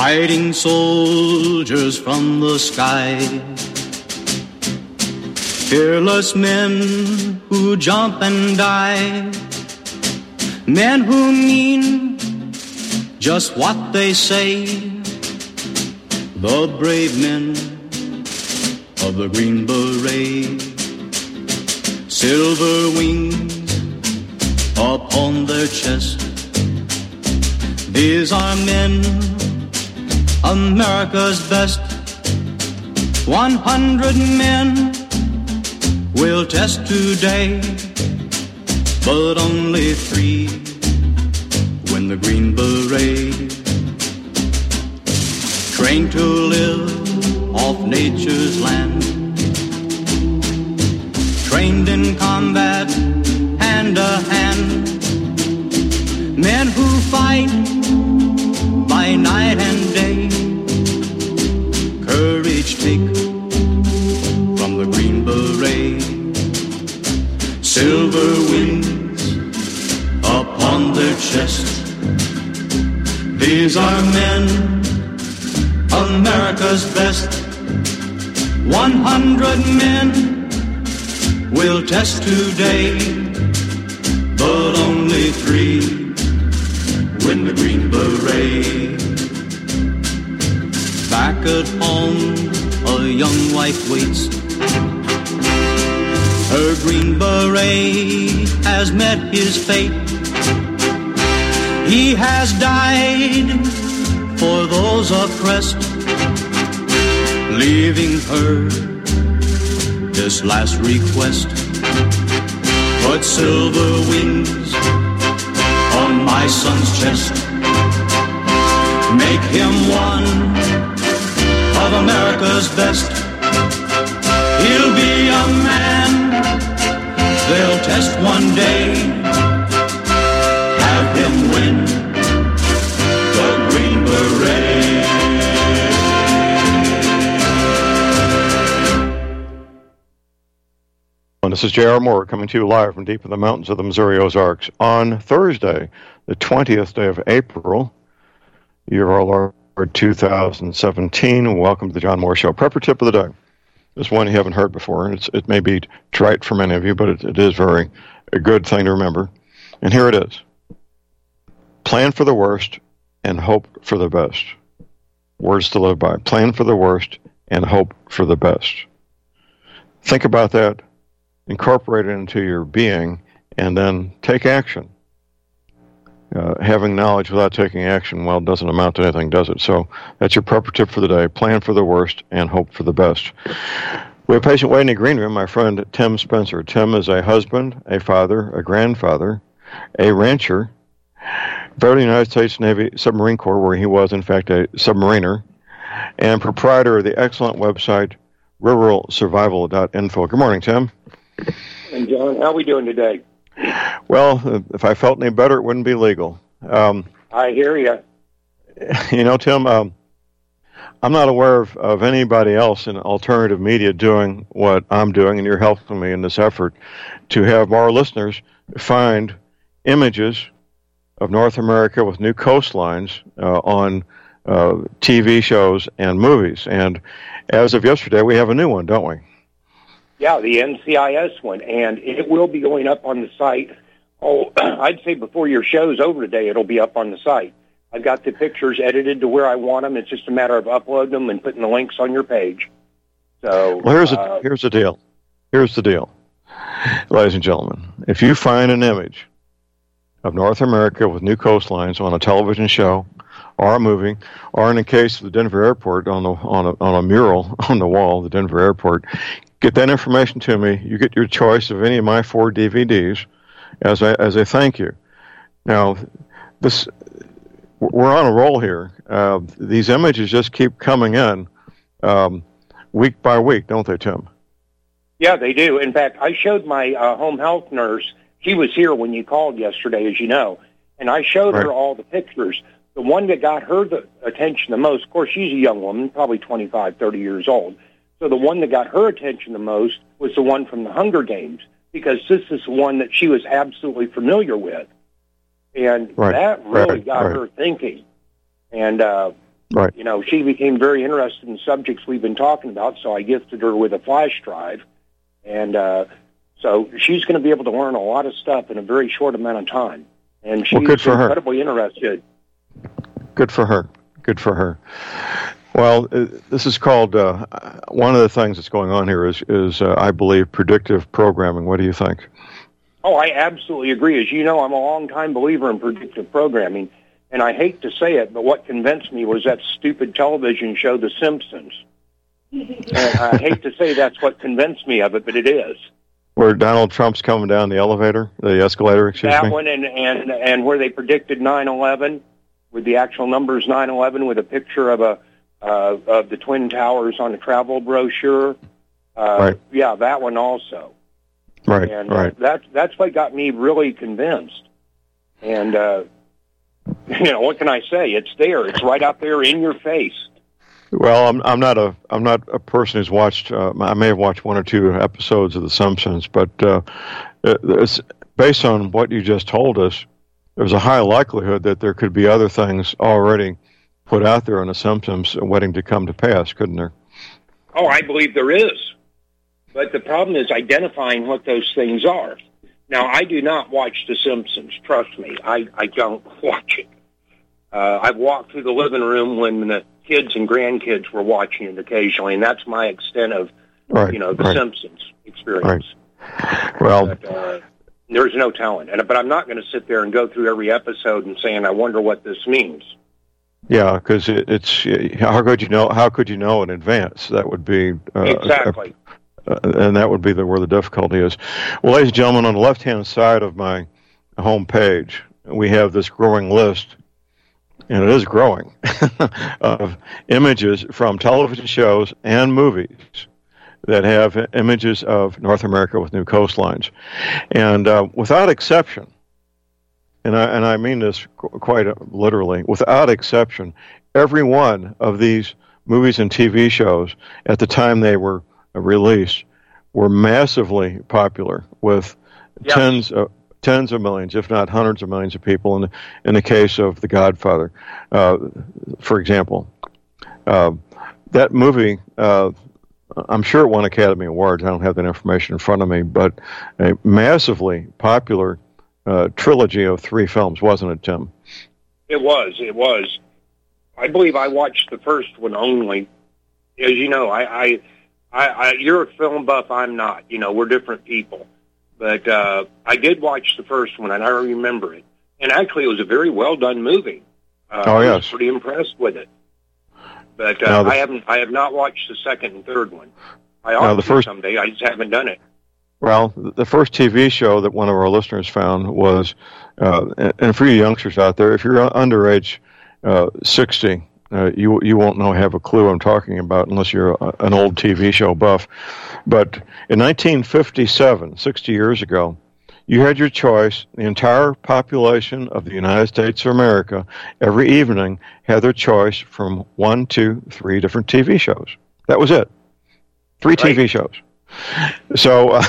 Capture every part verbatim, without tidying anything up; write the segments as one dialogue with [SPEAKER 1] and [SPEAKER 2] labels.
[SPEAKER 1] fighting soldiers from the sky, fearless men who jump and die, men who mean just what they say, the brave men of the Green Beret, silver wings upon their chest. These are men, America's best. One hundred men will test today, but only three win the Green Beret. Trained to live off nature's land, trained in combat hand to hand, men who fight by night and day, courage take from the Green Beret, silver wings upon their chest. These are men, America's best. One hundred men will test today, but only three win the Green Beret. Back at home, a young wife waits. Her Green Beret has met his fate. He has died for those oppressed, leaving her this last request. Put silver wings on my son's chest. Make him one of America's best. He'll be a man they'll test one day. Have him win the Green Beret.
[SPEAKER 2] And this is J R. Moore coming to you live from deep in the mountains of the Missouri Ozarks on Thursday, the twentieth day of April, year of our Lord two thousand seventeen. Welcome to the John Moore Show. Prepper tip of the day. This one you haven't heard before, and it's, it may be trite for many of you, but it, it is very a good thing to remember. And here it is. Plan for the worst and hope for the best. Words to live by. Plan for the worst and hope for the best. Think about that. Incorporate it into your being, and then take action. Uh, having knowledge without taking action, well, doesn't amount to anything, does it? So that's your prepper tip for the day. Plan for the worst and hope for the best. We have a patient waiting in the green room, my friend Tim Spencer. Tim is a husband, a father, a grandfather, a rancher, veteran of the United States Navy Submarine Corps, where he was, in fact, a submariner, and proprietor of the excellent website rural survival dot info. Good morning, Tim.
[SPEAKER 3] And John, how are we doing today?
[SPEAKER 2] Well, if I felt any better, it wouldn't be legal. Um,
[SPEAKER 3] I hear you.
[SPEAKER 2] You know, Tim, um, I'm not aware of, of anybody else in alternative media doing what I'm doing, and you're helping me in this effort to have our listeners find images of North America with new coastlines uh, on uh, T V shows and movies. And as of yesterday, we have a new one, don't we?
[SPEAKER 3] Yeah, the N C I S one, and it will be going up on the site. Oh, I'd say before your show's over today, it'll be up on the site. I've got the pictures edited to where I want them. It's just a matter of uploading them and putting the links on your page. So,
[SPEAKER 2] well, here's
[SPEAKER 3] uh,
[SPEAKER 2] the here's the deal. Here's the deal, ladies and gentlemen. If you find an image of North America with new coastlines on a television show or a movie, or in the case of the Denver airport on the on a, on a mural on the wall of the Denver airport, get that information to me. You get your choice of any of my four D V Ds as a, as a thank you. Now, this we're on a roll here. Uh, these images just keep coming in um, week by week, don't they, Tim?
[SPEAKER 3] Yeah, they do. In fact, I showed my uh, home health nurse. She was here when you called yesterday, as you know, and I showed
[SPEAKER 2] right.
[SPEAKER 3] her all the pictures. The one that got her the attention the most, of course, she's a young woman, probably twenty-five, thirty years old. So the one that got her attention the most was the one from the Hunger Games, because this is one that she was absolutely familiar with. And
[SPEAKER 2] right.
[SPEAKER 3] that really
[SPEAKER 2] right.
[SPEAKER 3] got
[SPEAKER 2] right.
[SPEAKER 3] her thinking. And uh,
[SPEAKER 2] Right.
[SPEAKER 3] You know, she became very interested in subjects we've been talking about, so I gifted her with a flash drive. And uh, so she's going to be able to learn a lot of stuff in a very short amount of time. And she's
[SPEAKER 2] well, good for
[SPEAKER 3] incredibly
[SPEAKER 2] her.
[SPEAKER 3] interested.
[SPEAKER 2] Good for her. Good for her. Well, uh, this is called, uh, one of the things that's going on here is, is uh, I believe, predictive programming. What do you think?
[SPEAKER 3] Oh, I absolutely agree. As you know, I'm a long-time believer in predictive programming. And I hate to say it, but what convinced me was that stupid television show, The Simpsons. And I hate to say that's what convinced me of it, but it is.
[SPEAKER 2] Where Donald Trump's coming down the elevator, the escalator, excuse
[SPEAKER 3] that
[SPEAKER 2] me?
[SPEAKER 3] That one, and, and, and where they predicted nine eleven, with the actual numbers nine eleven, with a picture of a uh, of the Twin Towers on a travel brochure. Uh,
[SPEAKER 2] right.
[SPEAKER 3] Yeah, that one also.
[SPEAKER 2] Right,
[SPEAKER 3] and
[SPEAKER 2] right.
[SPEAKER 3] Uh, that, that's what got me really convinced. And... Uh, You know, what can I say? It's there. It's right out there in your face.
[SPEAKER 2] Well, I'm I'm not a I'm not a person who's watched. Uh, I may have watched one or two episodes of The Simpsons, but uh, it's based on what you just told us. There's a high likelihood that there could be other things already put out there on The Simpsons waiting to come to pass, couldn't there?
[SPEAKER 3] Oh, I believe there is. But the problem is identifying what those things are. Now, I do not watch The Simpsons. Trust me, I, I don't watch it. Uh, I've walked through the living room when the kids and grandkids were watching it occasionally, and that's my extent of,
[SPEAKER 2] right,
[SPEAKER 3] you know, The
[SPEAKER 2] right.
[SPEAKER 3] Simpsons experience.
[SPEAKER 2] Right. Well,
[SPEAKER 3] but, uh, there's no telling. And, but I'm not going to sit there and go through every episode and saying, I wonder what this means.
[SPEAKER 2] Yeah, because it, it's how could you know? How could you know in advance? That would be uh,
[SPEAKER 3] exactly.
[SPEAKER 2] Uh, and that would be the, where the difficulty is. Well, ladies and gentlemen, on the left-hand side of my home page, we have this growing list, and it is growing, of images from television shows and movies that have images of North America with new coastlines. And uh, without exception, and I, and I mean this qu- quite literally, without exception, every one of these movies and T V shows at the time they were released were massively popular with
[SPEAKER 3] yep.
[SPEAKER 2] tens of tens of millions, if not hundreds of millions of people. In the, in the case of The Godfather, uh, for example, uh, that movie, uh, I'm sure it won Academy Awards. I don't have that information in front of me, but a massively popular uh, trilogy of three films, wasn't it, Tim?
[SPEAKER 3] It was. It was. I believe I watched the first one only. As you know, I. I I, I, you're a film buff, I'm not. You know, we're different people. But uh, I did watch the first one, and I remember it. And actually, it was a very well-done movie. Uh,
[SPEAKER 2] oh, yes.
[SPEAKER 3] I was pretty impressed with it. But uh, the, I haven't. I have not watched the second and third one. I ought to first, someday. I just haven't done it.
[SPEAKER 2] Well, the first T V show that one of our listeners found was, uh, and for you youngsters out there, if you're under age uh, sixty, Uh, you you won't know have a clue I'm talking about unless you're a, an old T V show buff. But in nineteen fifty-seven, sixty years ago, you had your choice. The entire population of the United States of America every evening had their choice from one, two, three different T V shows. That was it. Three right. T V shows. So, uh,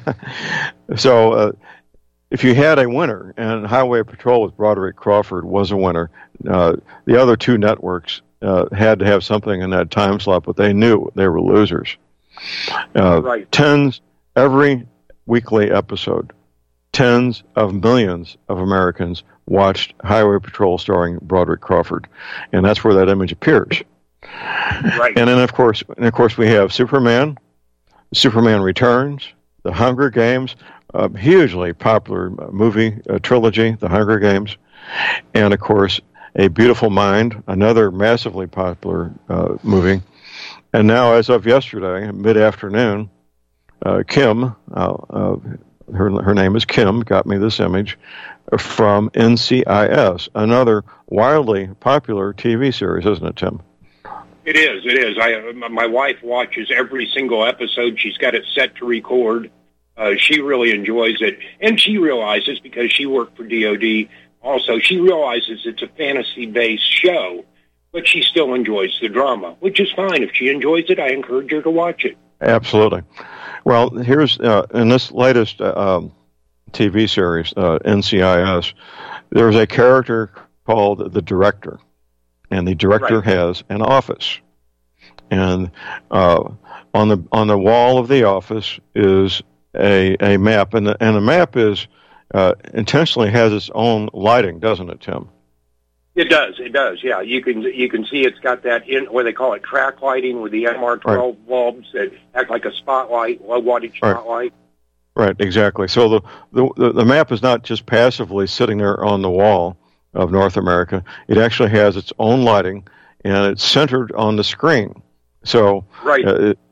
[SPEAKER 2] so uh, if you had a winner, and Highway Patrol with Broderick Crawford was a winner, uh, the other two networks uh, had to have something in that time slot, but they knew they were losers. Uh,
[SPEAKER 3] right.
[SPEAKER 2] Tens, every weekly episode, tens of millions of Americans watched Highway Patrol starring Broderick Crawford, and that's where that image appears.
[SPEAKER 3] Right.
[SPEAKER 2] And then, of course, and of course, we have Superman, Superman Returns, The Hunger Games, a hugely popular movie uh, trilogy, The Hunger Games, and, of course, A Beautiful Mind, another massively popular uh, movie. And now, as of yesterday, mid-afternoon, uh, Kim, uh, uh, her, her name is Kim, got me this image from N C I S, another wildly popular T V series, isn't it, Tim?
[SPEAKER 3] It is, it is. I, my wife watches every single episode. She's got it set to record. Uh, she really enjoys it, and she realizes, because she worked for D O D also, she realizes it's a fantasy-based show, but she still enjoys the drama, which is fine. If she enjoys it, I encourage her to watch it.
[SPEAKER 2] Absolutely. Well, here's, uh, in this latest uh, um, T V series, uh, N C I S, there's a character called the Director, and the director
[SPEAKER 3] Right.
[SPEAKER 2] has an office. And uh, on the on the wall of the office is a a map, and the, and the map is uh, intentionally has its own lighting, doesn't it, Tim?
[SPEAKER 3] It does. It does. Yeah, you can you can see it's got that in what they call it track lighting with the M R twelve right. bulbs that act like a spotlight, low wattage
[SPEAKER 2] right.
[SPEAKER 3] spotlight.
[SPEAKER 2] Right. Exactly. So the, the the map is not just passively sitting there on the wall of North America. It actually has its own lighting, and it's centered on the screen. So
[SPEAKER 3] right,
[SPEAKER 2] uh, it,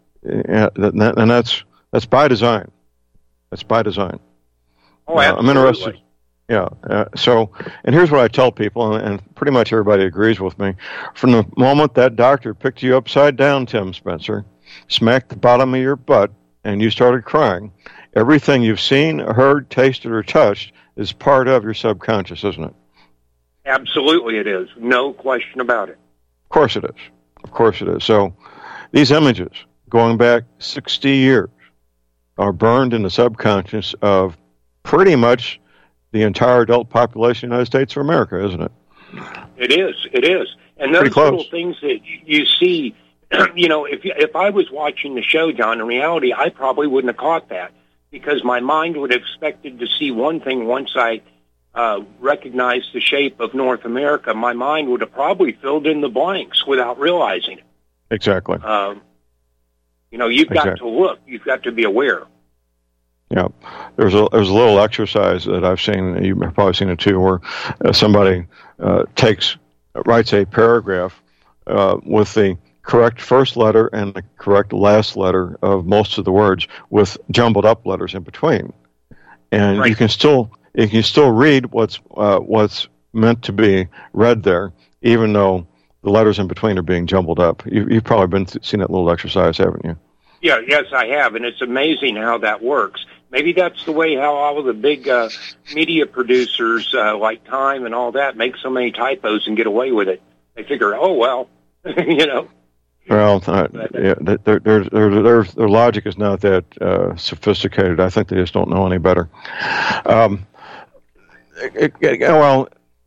[SPEAKER 2] and that's that's by design. That's by design.
[SPEAKER 3] Oh, absolutely.
[SPEAKER 2] Uh, I'm interested. Yeah. Uh, so, and here's what I tell people, and, and pretty much everybody agrees with me. From the moment that doctor picked you upside down, Tim Spencer, smacked the bottom of your butt, and you started crying, everything you've seen, heard, tasted, or touched is part of your subconscious, isn't it?
[SPEAKER 3] Absolutely, it is. No question about it.
[SPEAKER 2] Of course it is. Of course it is. So, these images, going back sixty years, are burned in the subconscious of pretty much the entire adult population of the United States of America, isn't it?
[SPEAKER 3] It is. It is. And those little things that you see, you know, if if I was watching the show, John, in reality, I probably wouldn't have caught that because my mind would have expected to see one thing once I uh, recognized the shape of North America. My mind would have probably filled in the blanks without realizing it.
[SPEAKER 2] Exactly.
[SPEAKER 3] Um, you know, you've got
[SPEAKER 2] exactly.
[SPEAKER 3] to look. You've got to be aware.
[SPEAKER 2] Yeah, there's a there's a little exercise that I've seen. You've probably seen it too, where uh, somebody uh, takes writes a paragraph uh, with the correct first letter and the correct last letter of most of the words, with jumbled up letters in between, and
[SPEAKER 3] right.
[SPEAKER 2] you can still you can still read what's uh, what's meant to be read there, even though the letters in between are being jumbled up. You, you've probably been th- seen that little exercise, haven't you?
[SPEAKER 3] Yeah, yes, I have, and it's amazing how that works. Maybe that's the way how all of the big uh, media producers uh, like Time and all that make so many typos and get away with it. They figure, oh, well, you know.
[SPEAKER 2] Well, uh, yeah, their, their, their, their, their logic is not that uh, sophisticated. I think they just don't know any better. Um, it, it, well,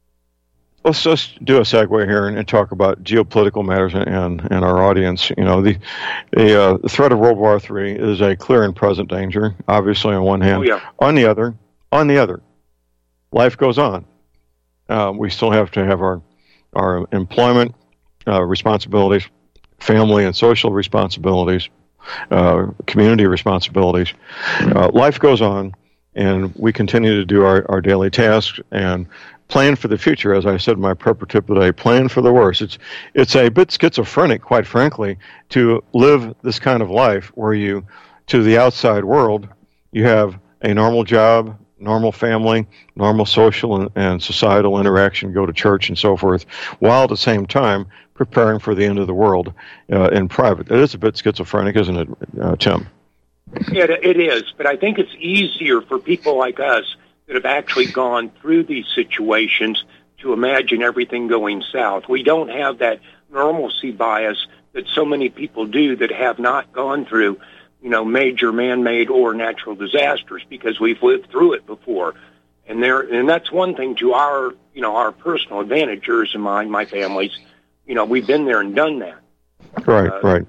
[SPEAKER 2] let's just do a segue here and, and talk about geopolitical matters and, and, and our audience. You know, the the, uh, the threat of World War Three is a clear and present danger. Obviously, on one hand,
[SPEAKER 3] oh, yeah.
[SPEAKER 2] on the other, on the other, life goes on. Uh, we still have to have our our employment uh, responsibilities, family and social responsibilities, uh, community responsibilities. Uh, life goes on, and we continue to do our, our daily tasks and plan for the future. As I said in my prepper tip today, plan for the worst. It's it's a bit schizophrenic, quite frankly, to live this kind of life where you, to the outside world, you have a normal job, normal family, normal social and, and societal interaction, go to church and so forth, while at the same time preparing for the end of the world uh, in private. It is a bit schizophrenic, isn't it, uh, Tim?
[SPEAKER 3] It, it is, but I think it's easier for people like us that have actually gone through these situations to imagine everything going south. We don't have that normalcy bias that so many people do that have not gone through, you know, major man-made or natural disasters because we've lived through it before. And there, and that's one thing to our, you know, our personal advantage, yours and mine, my family's. You know, we've been there and done that.
[SPEAKER 2] Right,
[SPEAKER 3] uh,
[SPEAKER 2] right.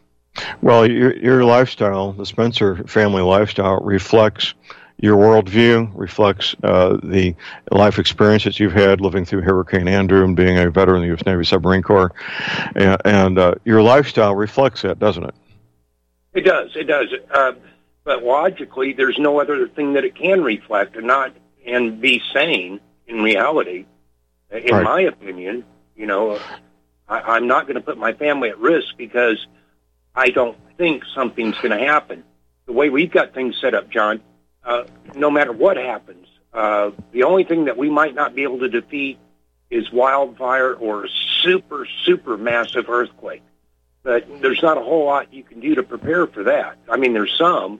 [SPEAKER 2] Well, your your lifestyle, the Spencer family lifestyle, reflects your worldview, reflects uh, the life experience that you've had living through Hurricane Andrew and being a veteran of the U S Navy Submarine Corps. And, and uh, your lifestyle reflects that, doesn't it?
[SPEAKER 3] It does, it does. Uh, but logically, there's no other thing that it can reflect and not and be sane in reality, in
[SPEAKER 2] right.
[SPEAKER 3] my opinion. You know, I, I'm not going to put my family at risk because I don't think something's going to happen. The way we've got things set up, John, Uh, no matter what happens, uh, the only thing that we might not be able to defeat is wildfire or a super, super massive earthquake. But there's not a whole lot you can do to prepare for that. I mean, there's some,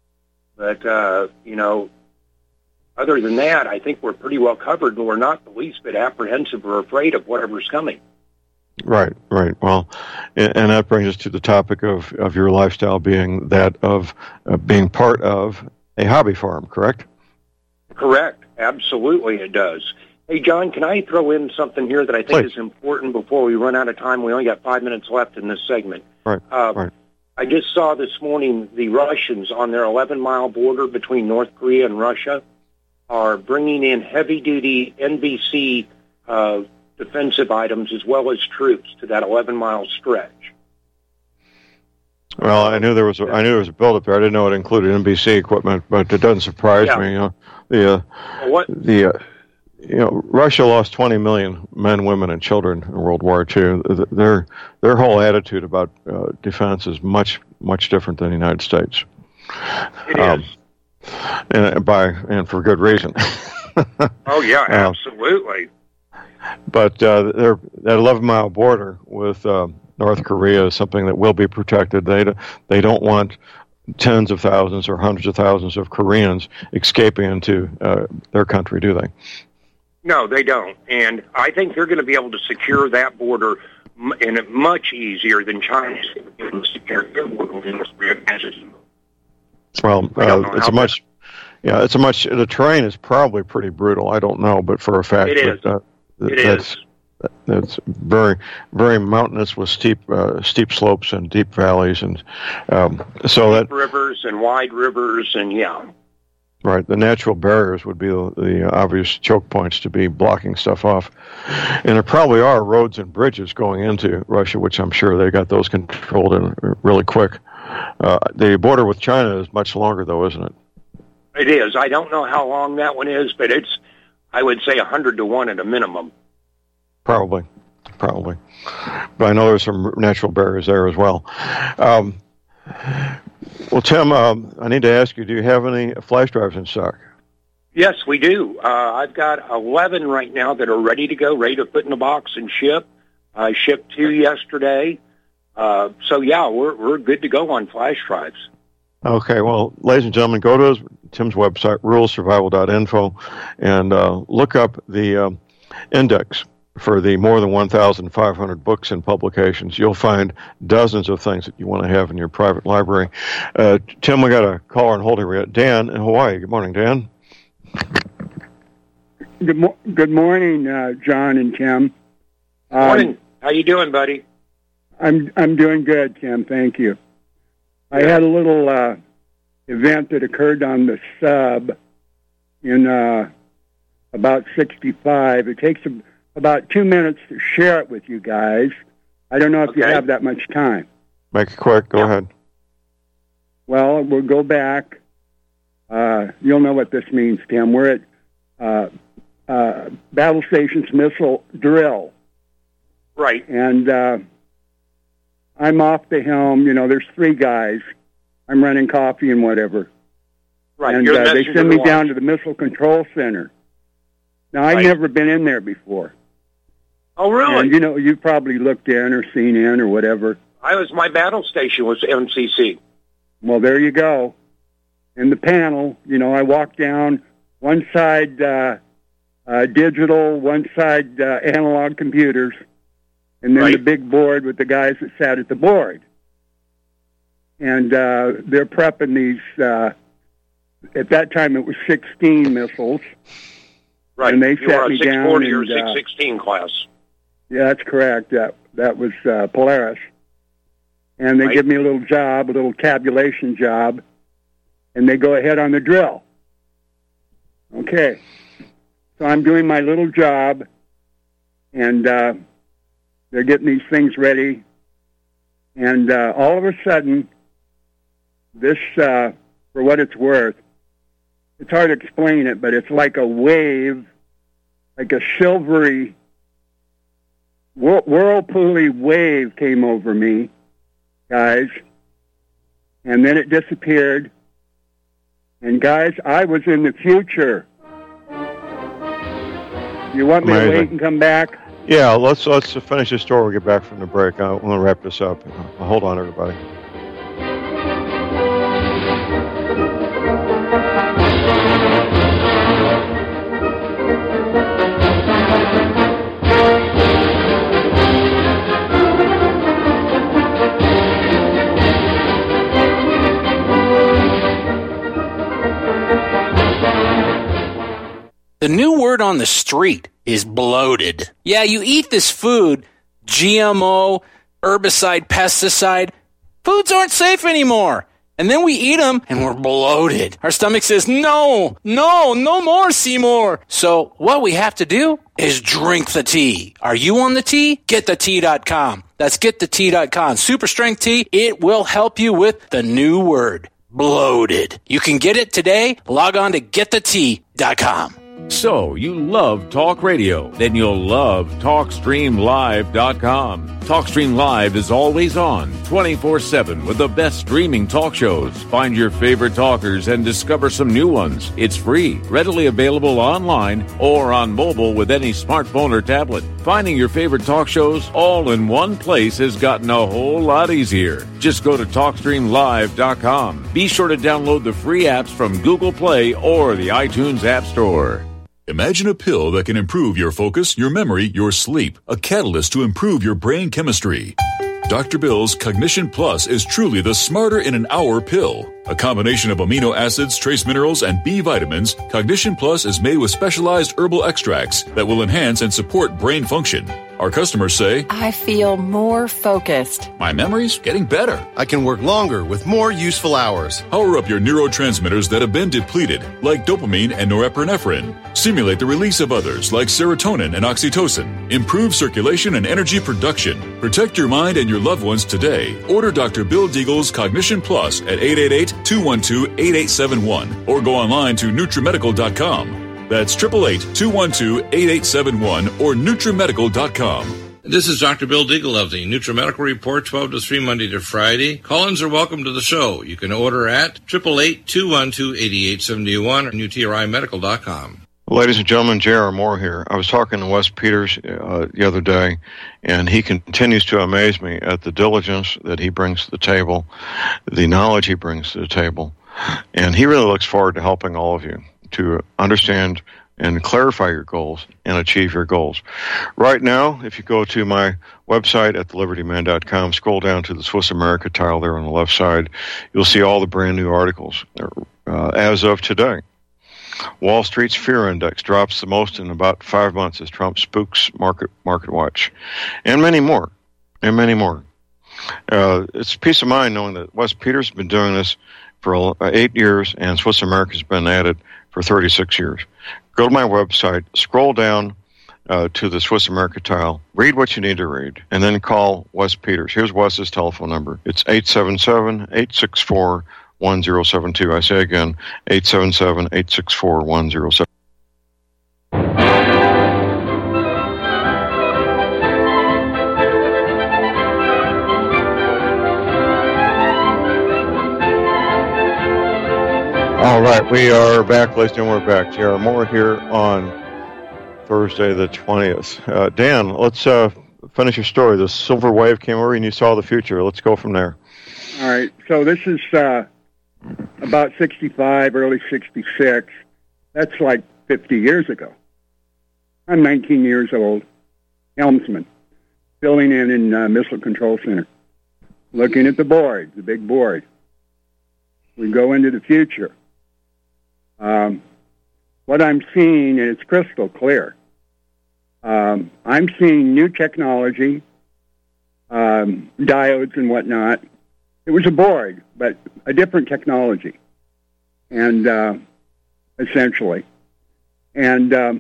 [SPEAKER 3] but, uh, you know, other than that, I think we're pretty well covered, and we're not the least bit apprehensive or afraid of whatever's coming.
[SPEAKER 2] Right, right. Well, and, and that brings us to the topic of, of your lifestyle being that of uh, being part of a hobby farm, correct?
[SPEAKER 3] Correct. Absolutely it does. Hey, John, can I throw in something here that I think
[SPEAKER 2] Please.
[SPEAKER 3] is important before we run out of time? We only got five minutes left in this segment.
[SPEAKER 2] Right,
[SPEAKER 3] uh,
[SPEAKER 2] right.
[SPEAKER 3] I just saw this morning the Russians on their eleven-mile border between North Korea and Russia are bringing in heavy-duty N B C uh, defensive items as well as troops to that eleven-mile stretch.
[SPEAKER 2] Well, I knew there was a, I knew there was a buildup there. I didn't know it included N B C equipment, but it doesn't surprise
[SPEAKER 3] Yeah.
[SPEAKER 2] me. You know, the uh,
[SPEAKER 3] Well, what?
[SPEAKER 2] the uh, you know Russia lost twenty million men, women, and children in World War Two. Their their whole attitude about uh, defense is much much different than the United States.
[SPEAKER 3] It
[SPEAKER 2] Um,
[SPEAKER 3] is.
[SPEAKER 2] and by and for good reason.
[SPEAKER 3] Oh, yeah,
[SPEAKER 2] uh,
[SPEAKER 3] absolutely.
[SPEAKER 2] But uh, they're, that eleven-mile border with uh, North Korea is something that will be protected. They do, they don't want tens of thousands or hundreds of thousands of Koreans escaping into uh, their country, do they?
[SPEAKER 3] No, they don't. And I think they're going to be able to secure that border m- in a much easier than China's able to secure their border with North Korea.
[SPEAKER 2] Well,
[SPEAKER 3] I don't
[SPEAKER 2] uh,
[SPEAKER 3] know
[SPEAKER 2] it's
[SPEAKER 3] how
[SPEAKER 2] a much, yeah, it's a much. The terrain is probably pretty brutal. I don't know, but for a fact,
[SPEAKER 3] It is.
[SPEAKER 2] that, uh, that
[SPEAKER 3] It
[SPEAKER 2] that's
[SPEAKER 3] is.
[SPEAKER 2] that's very very mountainous with steep uh, steep slopes and deep valleys, and um, so that
[SPEAKER 3] Rivers and wide rivers, and yeah.
[SPEAKER 2] right, the natural barriers would be the, the obvious choke points to be blocking stuff off, and there probably are roads and bridges going into Russia, which I'm sure they got those controlled in really quick. Uh, the border with China is much longer, though, isn't it?
[SPEAKER 3] It is. I don't know how long that one is, but it's, I would say, one hundred to one at a minimum.
[SPEAKER 2] Probably, probably. But I know there's some natural barriers there as well. Um, well, Tim, um, I need to ask you, do you have any flash drives in stock?
[SPEAKER 3] Yes, we do. Uh, I've got eleven right now that are ready to go, ready to put in a box and ship. I shipped two yesterday. Uh, so, yeah, we're we're good to go on flash drives.
[SPEAKER 2] Okay, well, ladies and gentlemen, go to his, Tim's website, rural survival dot info, and uh, look up the um, index for the more than one thousand five hundred books and publications. You'll find dozens of things that you want to have in your private library. Uh, Tim, we got a caller on hold here. We got Dan in Hawaii. Good morning, Dan.
[SPEAKER 4] Good, mo- good morning, uh, John and Tim. Um,
[SPEAKER 3] Morning. How you doing, buddy?
[SPEAKER 4] I'm I'm doing good, Tim. Thank you. I had a little uh, event that occurred on the sub in uh, about sixty-five. It takes a, about two minutes to share it with you guys. I don't know if you
[SPEAKER 3] Okay.
[SPEAKER 4] have that much time.
[SPEAKER 2] Make it quick. Go
[SPEAKER 3] Yeah.
[SPEAKER 2] ahead.
[SPEAKER 4] Well, we'll go back. Uh, you'll know what this means, Tim. We're at uh, uh, Battle Stations Missile Drill.
[SPEAKER 3] Right.
[SPEAKER 4] And uh, I'm off the helm. You know, there's three guys. I'm running coffee and whatever.
[SPEAKER 3] Right.
[SPEAKER 4] And
[SPEAKER 3] You're the
[SPEAKER 4] uh, they
[SPEAKER 3] messenger
[SPEAKER 4] send
[SPEAKER 3] of
[SPEAKER 4] me
[SPEAKER 3] the
[SPEAKER 4] down
[SPEAKER 3] launch.
[SPEAKER 4] to the Missile Control Center. Now, I've
[SPEAKER 3] Right.
[SPEAKER 4] never been in there before.
[SPEAKER 3] Oh, really?
[SPEAKER 4] And, you know, you've probably looked in or seen in or whatever.
[SPEAKER 3] I was, my battle station was M C C.
[SPEAKER 4] Well, there you go. In the panel, you know, I walk down one side uh, uh, digital, one side uh, analog computers, and then
[SPEAKER 3] Right.
[SPEAKER 4] the big board with the guys that sat at the board. And uh, they're prepping these, uh, at that time it was sixteen missiles.
[SPEAKER 3] Right.
[SPEAKER 4] And they
[SPEAKER 3] you
[SPEAKER 4] sat
[SPEAKER 3] were a
[SPEAKER 4] me
[SPEAKER 3] six
[SPEAKER 4] down
[SPEAKER 3] forty or
[SPEAKER 4] and, uh,
[SPEAKER 3] six sixteen class.
[SPEAKER 4] Yeah, that's correct. That, that was uh, Polaris. And they
[SPEAKER 3] Right.
[SPEAKER 4] give me a little job, a little tabulation job, and they go ahead on the drill. Okay. So I'm doing my little job, and uh, they're getting these things ready. And uh, all of a sudden, this, uh, for what it's worth, it's hard to explain it, but it's like a wave, like a silvery, whir- whirlpooly wave came over me, guys, and then it disappeared. And guys, I was in the future. You want me
[SPEAKER 2] Amazing.
[SPEAKER 4] to wait and come back?
[SPEAKER 2] Yeah, let's let's finish this story. We'll get back from the break. I want to wrap this up. Uh, hold on, everybody.
[SPEAKER 5] The new word on the street is bloated. Yeah, you eat this food, G M O, herbicide, pesticide. Foods aren't safe anymore. And then we eat them and we're bloated. Our stomach says, no, no, no more, Seymour. So what we have to do is drink the tea. Are you on the tea? get the tea dot com. That's get the tea dot com. Super strength tea. It will help you with the new word, bloated. You can get it today. Log on to get the tea dot com.
[SPEAKER 6] So, you love talk radio? Then you'll love talk stream live dot com. TalkStream Live is always on, twenty-four seven, with the best streaming talk shows. Find your favorite talkers and discover some new ones. It's free, readily available online or on mobile with any smartphone or tablet. Finding your favorite talk shows all in one place has gotten a whole lot easier. Just go to talk stream live dot com. Be sure to download the free apps from Google Play or the iTunes App Store.
[SPEAKER 7] Imagine a pill that can improve your focus, your memory, your sleep, a catalyst to improve your brain chemistry. Doctor Bill's Cognition Plus is truly the smarter in an hour pill. A combination of amino acids, trace minerals, and B vitamins, Cognition Plus is made with specialized herbal extracts that will enhance and support brain function. Our customers say,
[SPEAKER 8] I feel more focused.
[SPEAKER 7] My memory's getting better.
[SPEAKER 9] I can work longer with more useful hours.
[SPEAKER 7] Power up your neurotransmitters that have been depleted, like dopamine and norepinephrine. Stimulate the release of others, like serotonin and oxytocin. Improve circulation and energy production. Protect your mind and your loved ones today. Order Doctor Bill Deagle's Cognition Plus at eight eight eight, two one two, eight eight seven one or go online to nutrimedical dot com. That's eight eight eight, two one two, eight eight seven one or nutrimedical dot com.
[SPEAKER 10] This is Doctor Bill Deagle of the NutriMedical Report, twelve to three, Monday to Friday. Call-ins are welcome to the show. You can order at eight eight eight, two one two, eight eight seven one or N U T R I medical dot com.
[SPEAKER 2] Ladies and gentlemen, J R. Moore here. I was talking to Wes Peters uh, the other day, and he continues to amaze me at the diligence that he brings to the table, the knowledge he brings to the table, and he really looks forward to helping all of you to understand and clarify your goals and achieve your goals. Right now, if you go to my website at the liberty man dot com, scroll down to the Swiss America tile there on the left side, you'll see all the brand new articles uh, as of today. Wall Street's fear index drops the most in about five months as Trump spooks Market Market Watch, and many more, and many more. Uh, it's peace of mind knowing that Wes Peters has been doing this for eight years, and Swiss America's been at it for thirty-six years. Go to my website, scroll down uh, to the Swiss America tile, read what you need to read, and then call Wes Peters. Here's Wes's telephone number. It's eight seven seven, eight six four, one zero seven two. I say again, eight seven seven, eight six four, one zero seven two. All right, we are back, ladies and gentlemen, we're back. J R. Moore here on Thursday the twentieth. Uh, Dan, let's uh, finish your story. The silver wave came over and you saw the future. Let's go from there.
[SPEAKER 4] All right, so this is uh, about sixty-five, early sixty-six. That's like fifty years ago. I'm nineteen years old, helmsman, filling in in uh, Missile Control Center, looking at the board, the big board. We go into the future. Um, what I'm seeing, and it's crystal clear, um, I'm seeing new technology, um, diodes and whatnot. It was a board, but a different technology, and uh, essentially. And um,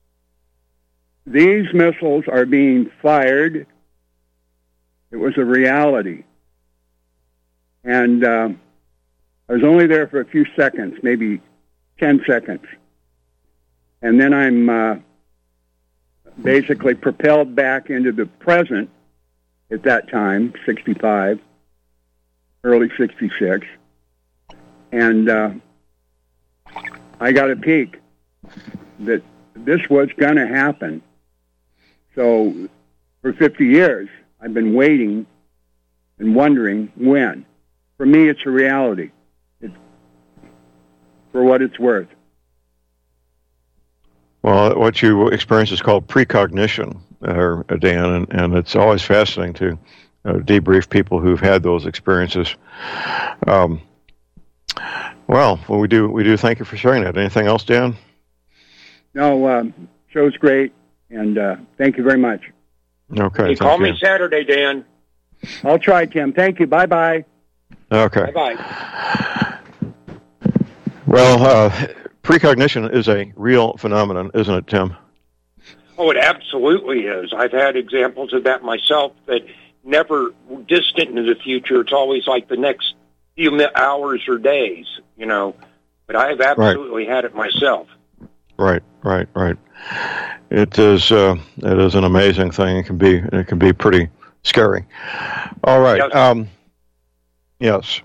[SPEAKER 4] these missiles are being fired. It was a reality. And uh, I was only there for a few seconds, maybe ten seconds. And then I'm uh, basically propelled back into the present at that time, sixty-five, early sixty-six. And uh, I got a peek that this was going to happen. So for fifty years, I've been waiting and wondering when. For me, it's a reality. For what it's worth.
[SPEAKER 2] Well, what you experience is called precognition, uh, Dan, and, and it's always fascinating to uh, debrief people who've had those experiences. Um, well, well, we do we do thank you for sharing that. Anything else, Dan?
[SPEAKER 4] No, um, show's great, and uh, thank you very much.
[SPEAKER 2] Okay.
[SPEAKER 3] Hey, call
[SPEAKER 2] you.
[SPEAKER 3] me Saturday, Dan.
[SPEAKER 4] I'll try, Tim. Thank you. Bye-bye.
[SPEAKER 2] Okay.
[SPEAKER 3] Bye-bye.
[SPEAKER 2] Well, uh, precognition is a real phenomenon, isn't it, Tim?
[SPEAKER 3] Oh, it absolutely is. I've had examples of that myself, that never distant into the future. It's always like the next few hours or days, you know. But I have absolutely right. had it myself.
[SPEAKER 2] Right, right, right. It is. Uh, it is an amazing thing. It can be. It can be pretty scary. All right.
[SPEAKER 3] Yes.
[SPEAKER 2] Um, yes.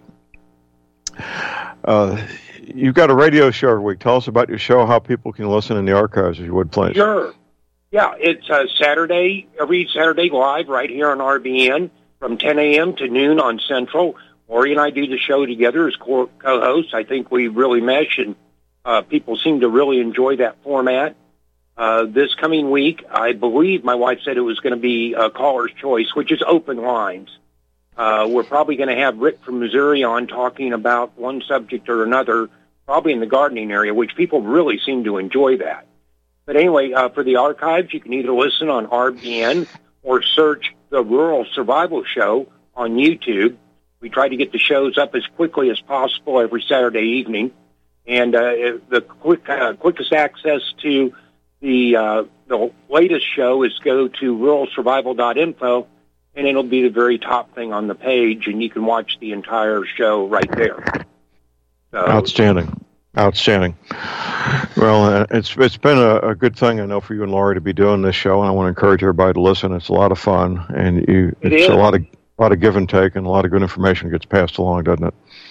[SPEAKER 2] Uh, you've got a radio show every week. Tell us about your show, how people can listen in the archives, if you would, please.
[SPEAKER 3] Sure. Yeah, it's uh, Saturday, every Saturday live right here on R B N from ten a.m. to noon on Central. Lori and I do the show together as co- co-hosts. I think we really mesh, and uh, people seem to really enjoy that format. Uh, this coming week, I believe my wife said it was going to be a caller's choice, which is open lines. Uh, we're probably going to have Rick from Missouri on talking about one subject or another, probably in the gardening area, which people really seem to enjoy that. But anyway, uh, for the archives, you can either listen on R B N or search the Rural Survival Show on YouTube. We try to get the shows up as quickly as possible every Saturday evening. And uh, the quick, uh, quickest access to the uh, the latest show is go to rural survival dot info, and it'll be the very top thing on the page, and you can watch the entire show right there. So,
[SPEAKER 2] Outstanding. Outstanding. Well, uh, it's it's been a, a good thing, I know, for you and Laurie to be doing this show, and I want to encourage everybody to listen. It's a lot of fun, and you,
[SPEAKER 3] it
[SPEAKER 2] it's
[SPEAKER 3] is.
[SPEAKER 2] a lot of a lot of give and take, and a lot of good information gets passed along, doesn't it?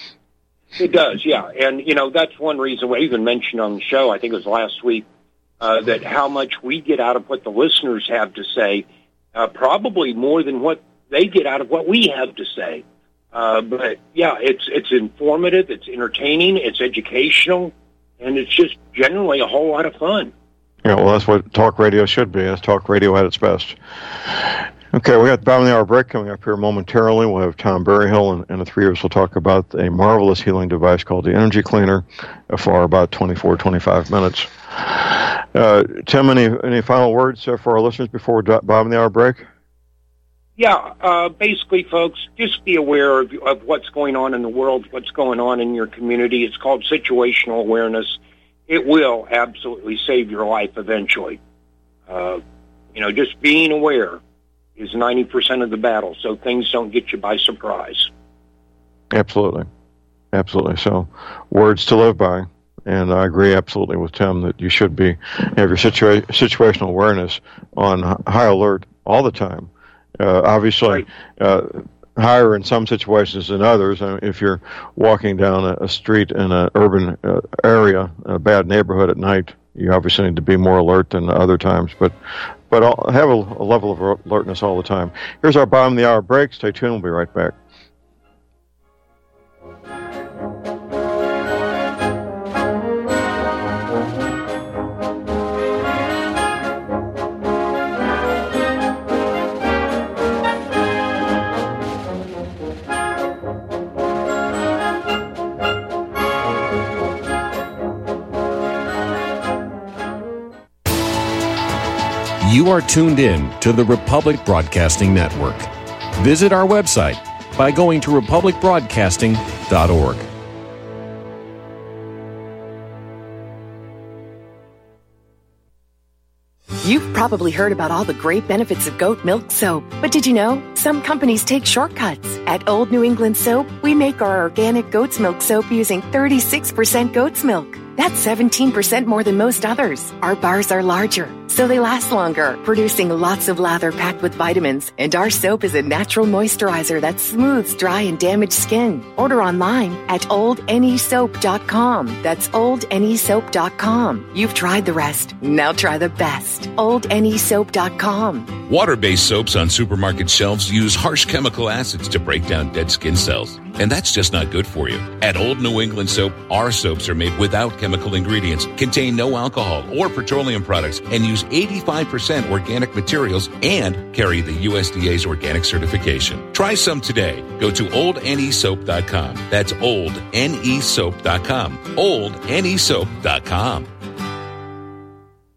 [SPEAKER 3] It does, yeah. And, you know, that's one reason we even mentioned on the show, I think it was last week, uh, that how much we get out of what the listeners have to say, uh, probably more than what they get out of what we have to say. Uh, but, yeah, it's it's informative, it's entertaining, it's educational, and it's just generally a whole lot of fun.
[SPEAKER 2] Yeah, well, that's what talk radio should be. That's talk radio at its best. Okay, we got the bottom of the hour break coming up here momentarily. We'll have Tom Berryhill, and, and the three of us will talk about a marvelous healing device called the Energy Cleaner for about twenty-four, twenty-five minutes. Uh, Tim, any any final words uh, for our listeners before we bottom of the hour break?
[SPEAKER 3] Yeah, uh, basically, folks, just be aware of, of what's going on in the world, what's going on in your community. It's called situational awareness. It will absolutely save your life eventually. Uh, you know, just being aware is ninety percent of the battle, so things don't get you by surprise.
[SPEAKER 2] Absolutely. Absolutely. So, words to live by. And I agree absolutely with Tim that you should be have your situa- situational awareness on high alert all the time. Uh, obviously,
[SPEAKER 3] Right.
[SPEAKER 2] uh, higher in some situations than others. I mean, if you're walking down a, a street in an urban uh, area, a bad neighborhood at night, you obviously need to be more alert than other times. But but I'll have a, a level of alertness all the time. Here's our bottom of the hour break. Stay tuned. We'll be right back.
[SPEAKER 11] You are tuned in to the Republic Broadcasting Network. Visit our website by going to republic broadcasting dot org.
[SPEAKER 8] You've probably heard about all the great benefits of goat milk soap, but did you know some companies take shortcuts? At Old New England Soap, we make our organic goat's milk soap using thirty-six percent goat's milk. That's seventeen percent more than most others. Our bars are larger, so they last longer, producing lots of lather packed with vitamins. And our soap is a natural moisturizer that smooths dry and damaged skin. Order online at old n e soap dot com. That's old n e soap dot com. You've tried the rest. Now try the best. old n e soap dot com.
[SPEAKER 12] Water-based soaps on supermarket shelves use harsh chemical acids to break down dead skin cells. And that's just not good for you. At Old New England Soap, our soaps are made without chemical ingredients, contain no alcohol or petroleum products, and use eighty-five percent organic materials and carry the U S D A's organic certification. Try some today. Go to old n e soap dot com. That's old n e soap dot com. old n e soap dot com.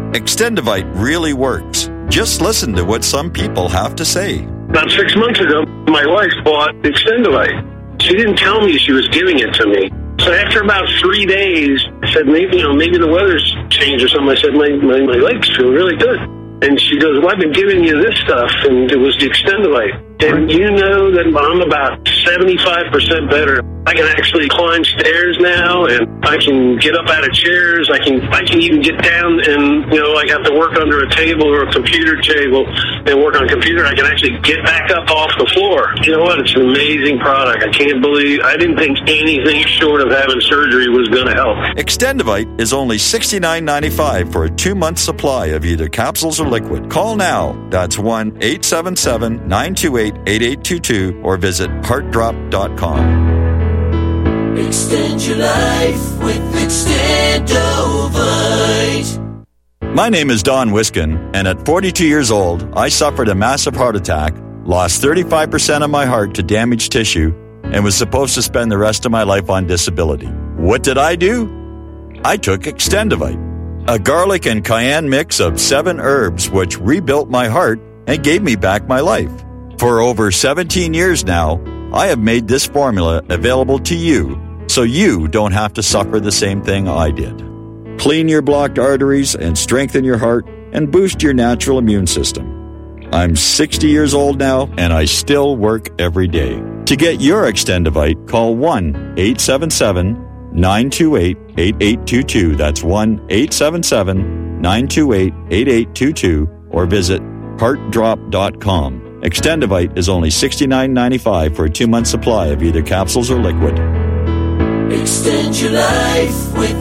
[SPEAKER 13] Extendivite really works. Just listen to what some people have to say.
[SPEAKER 14] About six months ago, my wife bought Extendivite. She didn't tell me she was giving it to me. So after about three days, I said, maybe, you know, maybe the weather's changed or something. I said, my, my, my legs feel really good. And she goes, well, I've been giving you this stuff, and it was the Extendivite. And you know that I'm about seventy-five percent better. I can actually climb stairs now, and I can get up out of chairs. I can I can even get down and, you know, like have to work under a table or a computer table and work on a computer. I can actually get back up off the floor. You know what? It's an amazing product. I can't believe, I didn't think anything short of having surgery was going to help.
[SPEAKER 13] Extendivite is only sixty-nine ninety-five for a two-month supply of either capsules or liquid. Call now. That's one eight seven seven, nine two eight, eight eight two two or visit heart drop dot com.
[SPEAKER 15] Extend your life with Extendovite.
[SPEAKER 13] My name is Don Wiskin, and at forty-two years old, I suffered a massive heart attack, lost thirty-five percent of my heart to damaged tissue, and was supposed to spend the rest of my life on disability. What did I do? I took Extendivite, a garlic and cayenne mix of seven herbs which rebuilt my heart and gave me back my life. For over seventeen years now, I have made this formula available to you so you don't have to suffer the same thing I did. Clean your blocked arteries and strengthen your heart and boost your natural immune system. I'm sixty years old now and I still work every day. To get your Extendivite, call one eight seven seven, nine two eight, eight eight two two. That's one eight seven seven, nine two eight, eight eight two two or visit heart drop dot com. Extendivite is only sixty-nine ninety-five for a two-month supply of either capsules or liquid.
[SPEAKER 15] Extend your life with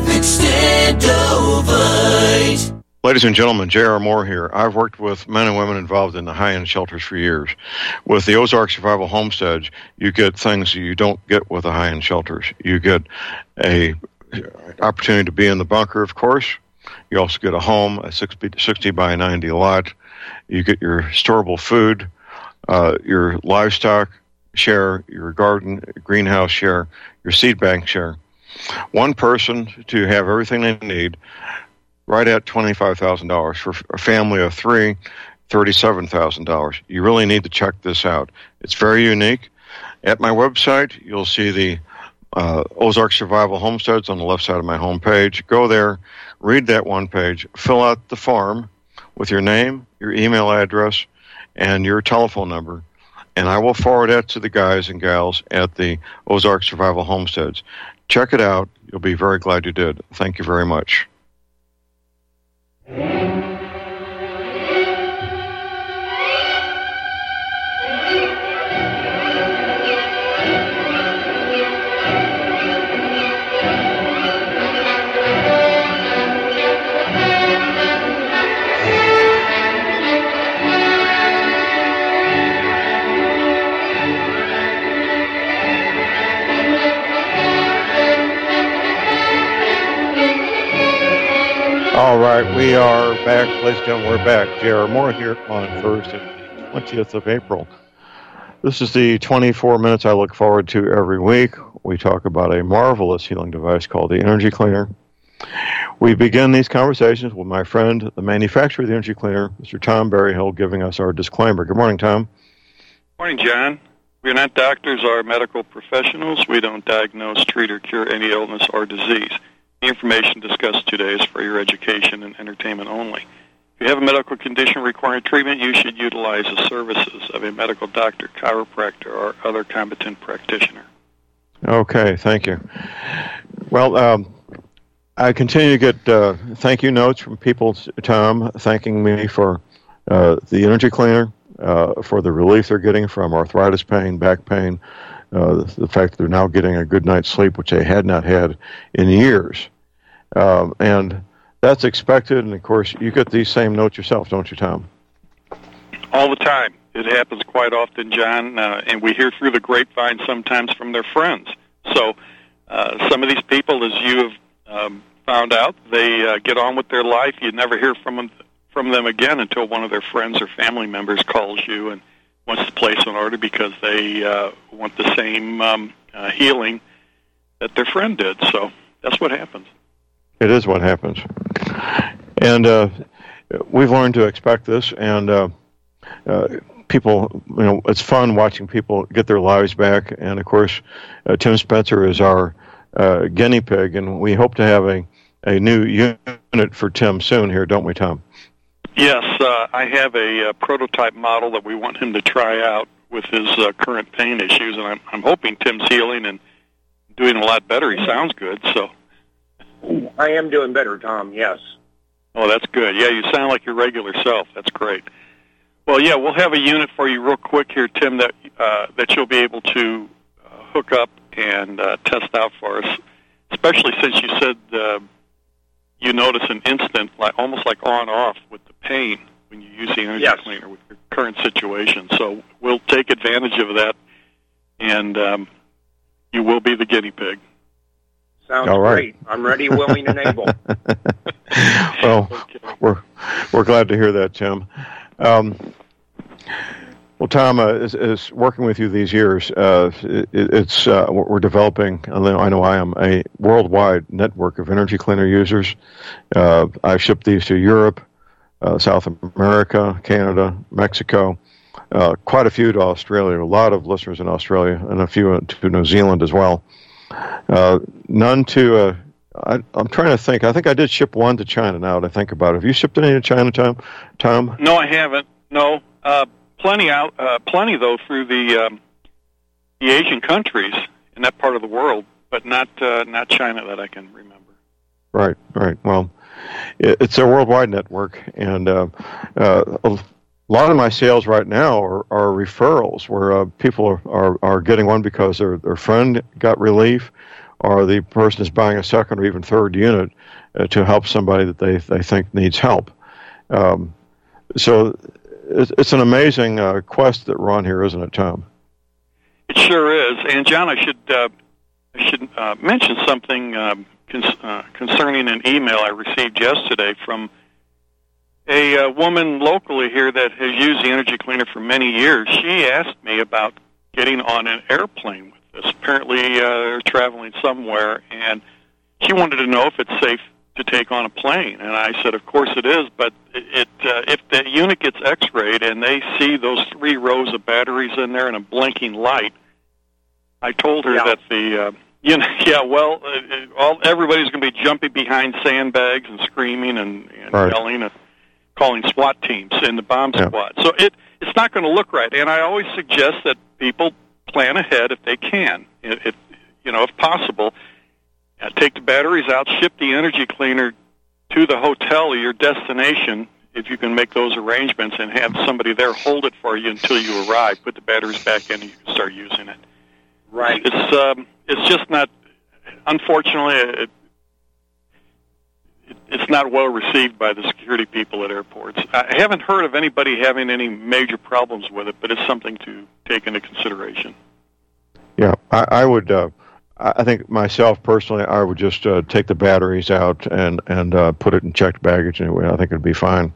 [SPEAKER 15] Extendovite.
[SPEAKER 2] Ladies and gentlemen, J R. Moore here. I've worked with men and women involved in the high-end shelters for years. With the Ozark Survival Homesteads, you get things you don't get with the high-end shelters. You get a opportunity to be in the bunker, of course. You also get a home, a sixty by ninety lot. You get your storable food, uh, your livestock share, your garden, greenhouse share, your seed bank share. One person to have everything they need, right at twenty-five thousand dollars. For a family of three, thirty-seven thousand dollars. You really need to check this out. It's very unique. At my website, you'll see the uh, Ozark Survival Homesteads on the left side of my homepage. Go there, read that one page, fill out the form with your name, your email address, and your telephone number, and I will forward that to the guys and gals at the Ozark Survival Homesteads. Check it out. You'll be very glad you did. Thank you very much. All right, we are back. Ladies and gentlemen, we're back. J R. Moore here on Thursday, the twentieth of April. This is the twenty-four minutes I look forward to every week. We talk about a marvelous healing device called the Energy Cleaner. We begin these conversations with my friend, the manufacturer of the Energy Cleaner, Mister Tom Berryhill, giving us our disclaimer. Good morning, Tom.
[SPEAKER 16] Morning, John. We're not doctors or medical professionals. We don't diagnose, treat, or cure any illness or disease. The information discussed today is for your education and entertainment only. If you have a medical condition requiring treatment, you should utilize the services of a medical doctor, chiropractor, or other competent practitioner.
[SPEAKER 2] Okay, thank you. Well, um, I continue to get uh, thank you notes from people, Tom, thanking me for uh, the Energy Cleaner, uh, for the relief they're getting from arthritis pain, back pain, Uh, the, the fact that they're now getting a good night's sleep, which they had not had in years. Um, and that's expected, and of course, you get these same notes yourself, don't you, Tom?
[SPEAKER 16] All the time. It happens quite often, John, uh, and we hear through the grapevine sometimes from their friends. So uh, some of these people, as you have um, found out, they uh, get on with their life. You never hear from them, from them again until one of their friends or family members calls you and wants to place an order because they uh, want the same um, uh, healing that their friend did. So that's what happens.
[SPEAKER 2] It is what happens. And uh, we've learned to expect this, and uh, uh, people, you know, it's fun watching people get their lives back. And of course, uh, Tim Spencer is our uh, guinea pig, and we hope to have a, a new unit for Tim soon here, don't we, Tom?
[SPEAKER 16] Yes, uh, I have a, uh prototype model that we want him to try out with his uh, current pain issues, and I'm, I'm hoping Tim's healing and doing a lot better. He sounds good, so.
[SPEAKER 3] I am doing better, Tom, yes.
[SPEAKER 16] Oh, that's good. Yeah, you sound like your regular self. That's great. Well, yeah, we'll have a unit for you real quick here, Tim, that uh, that you'll be able to uh, hook up and uh, test out for us, especially since you said uh, you notice an instant, like almost like on-off with the pain when you use the energy
[SPEAKER 3] yes.
[SPEAKER 16] cleaner with your current situation. So we'll take advantage of that, and um, you will be the guinea pig.
[SPEAKER 3] Sounds
[SPEAKER 2] All right.
[SPEAKER 3] great. I'm ready, willing, and able.
[SPEAKER 2] Well, okay. we're we're glad to hear that, Tim. Um, well, Tom, uh, is, is working with you these years, uh, it, it's uh, we're developing. I know, I know I am a worldwide network of energy cleaner users. Uh, I've shipped these to Europe, uh, South America, Canada, Mexico, uh, quite a few to Australia. A lot of listeners in Australia, and a few to New Zealand as well. Uh, none to, uh, I, I'm trying to think. I think I did ship one to China now that I think about it. Have you shipped any to China, Tom? Tom?
[SPEAKER 16] No, I haven't. No. Uh, plenty out, uh, plenty, though, through the um, the Asian countries in that part of the world, but not uh, not China that I can remember.
[SPEAKER 2] Right, right. Well, it, it's a worldwide network, and uh, uh, a lot of my sales right now are, are referrals where uh, people are, are, are getting one because their, their friend got relief, or the person is buying a second or even third unit uh, to help somebody that they, they think needs help. Um, so it's, it's an amazing uh, quest that we're on here, isn't it, Tom?
[SPEAKER 16] It sure is. And, John, I should, uh, I should uh, mention something um, cons- uh, concerning an email I received yesterday from a uh, woman locally here that has used the energy cleaner for many years. She asked me about getting on an airplane with this. Apparently, uh, they're traveling somewhere, and she wanted to know if it's safe to take on a plane. And I said, of course it is, but it, uh, if the unit gets x-rayed and they see those three rows of batteries in there and a blinking light, I told her
[SPEAKER 3] yeah.
[SPEAKER 16] that the, uh, you know, yeah, well, uh, all, everybody's going to be jumping behind sandbags and screaming and, and
[SPEAKER 2] right.
[SPEAKER 16] yelling and calling SWAT teams in the bomb
[SPEAKER 2] yeah.
[SPEAKER 16] squad. So it it's not going to look right. And I always suggest that people plan ahead if they can. If, if you know, if possible, uh, take the batteries out, ship the energy cleaner to the hotel or your destination if you can make those arrangements, and have somebody there hold it for you until you arrive. Put the batteries back in and you can start using it.
[SPEAKER 3] Right.
[SPEAKER 16] It's um, it's just not. Unfortunately, it, it's not well received by the security people at airports. I haven't heard of anybody having any major problems with it, but it's something to take into consideration.
[SPEAKER 2] Yeah, I, I would. Uh, I think myself personally, I would just uh, take the batteries out and and uh, put it in checked baggage anyway. I think it'd be fine.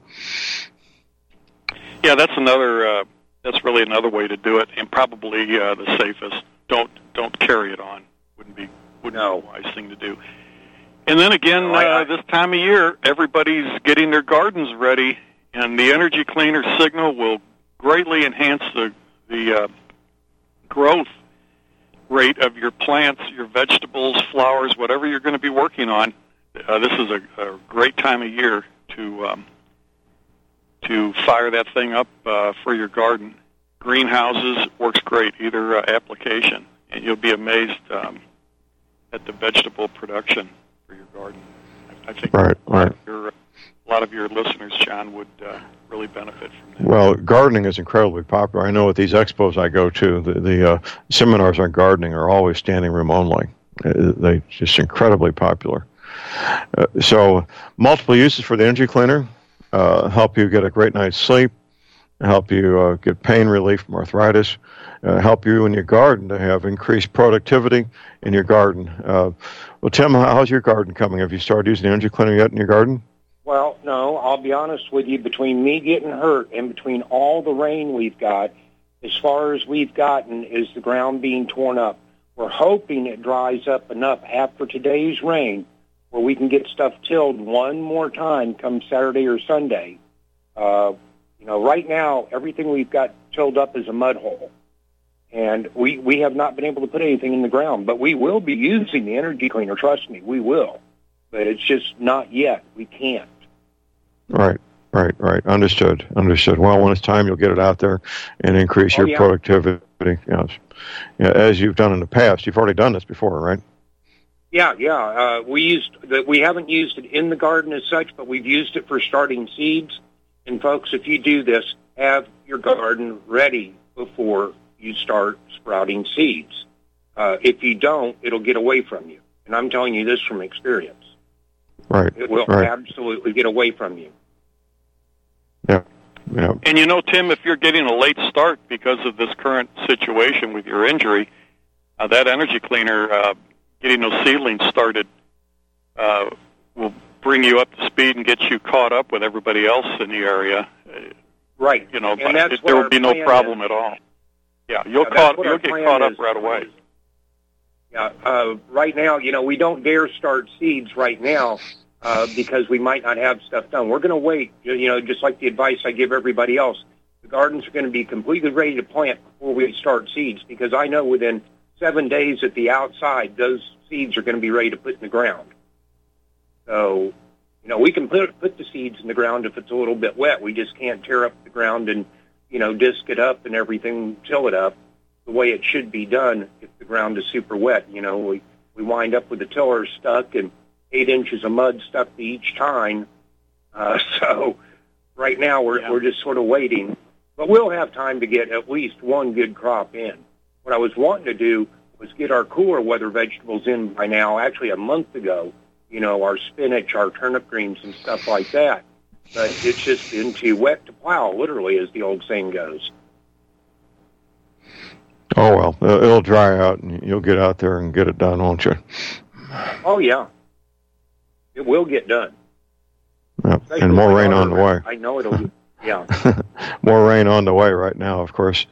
[SPEAKER 16] Yeah, that's another. Uh, that's really another way to do it, and probably uh, the safest. Don't don't carry it on. Wouldn't be wouldn't
[SPEAKER 3] no.
[SPEAKER 16] be a wise thing to do. And then again, no, I, uh, this time of year, everybody's getting their gardens ready, and the energy cleaner signal will greatly enhance the the uh, growth rate of your plants, your vegetables, flowers, whatever you're going to be working on. Uh, this is a, a great time of year to um, to fire that thing up uh, for your garden. Greenhouses works great, either uh, application, and you'll be amazed um, at the vegetable production for your garden. I, I think
[SPEAKER 2] right,
[SPEAKER 16] a, lot
[SPEAKER 2] right.
[SPEAKER 16] of your, a lot of your listeners, John, would uh, really benefit from that.
[SPEAKER 2] Well, gardening is incredibly popular. I know at these expos I go to, the, the uh, seminars on gardening are always standing room only. Uh, they're just incredibly popular. Uh, so multiple uses for the energy cleaner, uh, help you get a great night's sleep, help you uh, get pain relief from arthritis, uh, help you in your garden to have increased productivity in your garden. Uh, well, Tim, how's your garden coming? Have you started using the energy cleaner yet in your garden?
[SPEAKER 3] Well, no, I'll be honest with you. Between me getting hurt and between all the rain we've got, as far as we've gotten is the ground being torn up. We're hoping it dries up enough after today's rain where we can get stuff tilled one more time come Saturday or Sunday. Uh, you know, right now, everything we've got tilled up is a mud hole. And we, we have not been able to put anything in the ground. But we will be using the energy cleaner, trust me, we will. But it's just not yet. We can't.
[SPEAKER 2] Right, right, right. Understood, understood. Well, when it's time, you'll get it out there and increase
[SPEAKER 3] Oh,
[SPEAKER 2] your
[SPEAKER 3] yeah.
[SPEAKER 2] productivity. Yes. Yeah, as you've done in the past. You've already done this before, right?
[SPEAKER 3] Yeah, yeah. Uh, we used the, we haven't used it in the garden as such, but we've used it for starting seeds. And folks, if you do this, have your garden ready before you start sprouting seeds. Uh, if you don't, it'll get away from you. And I'm telling you this from experience.
[SPEAKER 2] Right.
[SPEAKER 3] It will
[SPEAKER 2] right.
[SPEAKER 3] absolutely get away from you.
[SPEAKER 2] Yeah. Yeah.
[SPEAKER 16] And you know, Tim, if you're getting a late start because of this current situation with your injury, uh, that energy cleaner, uh, getting those seedlings started, uh, will bring you up to speed and get you caught up with everybody else in the area.
[SPEAKER 3] Right.
[SPEAKER 16] You know,
[SPEAKER 3] And
[SPEAKER 16] but
[SPEAKER 3] that's
[SPEAKER 16] it,
[SPEAKER 3] what
[SPEAKER 16] there
[SPEAKER 3] our
[SPEAKER 16] will be no
[SPEAKER 3] plan
[SPEAKER 16] problem
[SPEAKER 3] is.
[SPEAKER 16] at all. Yeah, you'll
[SPEAKER 3] Yeah, that's
[SPEAKER 16] caught
[SPEAKER 3] what our
[SPEAKER 16] you'll get
[SPEAKER 3] plan
[SPEAKER 16] caught up
[SPEAKER 3] is.
[SPEAKER 16] right away.
[SPEAKER 3] Yeah. Uh, right now, you know, we don't dare start seeds right now uh, because we might not have stuff done. We're going to wait, you know, just like the advice I give everybody else. The gardens are going to be completely ready to plant before we start seeds because I know within seven days at the outside, those seeds are going to be ready to put in the ground. So, you know, we can put put the seeds in the ground if it's a little bit wet. We just can't tear up the ground and, you know, disc it up and everything, till it up the way it should be done if the ground is super wet. You know, we, we wind up with the tiller stuck and eight inches of mud stuck to each tine. Uh, so right now we're, we're just sort of waiting. But we'll have time to get at least one good crop in. What I was wanting to do was get our cooler weather vegetables in by now, actually a month ago, you know, our spinach, our turnip greens and stuff like that. But it's just been too wet to plow, literally, as the old saying goes.
[SPEAKER 2] Oh, well, uh, it'll dry out, and you'll get out there and get it done, won't you?
[SPEAKER 3] Oh, yeah. It will get done.
[SPEAKER 2] Yeah.
[SPEAKER 3] Especially
[SPEAKER 2] And more
[SPEAKER 3] with
[SPEAKER 2] rain
[SPEAKER 3] our-
[SPEAKER 2] on the way.
[SPEAKER 3] I know it'll be, yeah.
[SPEAKER 2] More rain on the way right now, of course.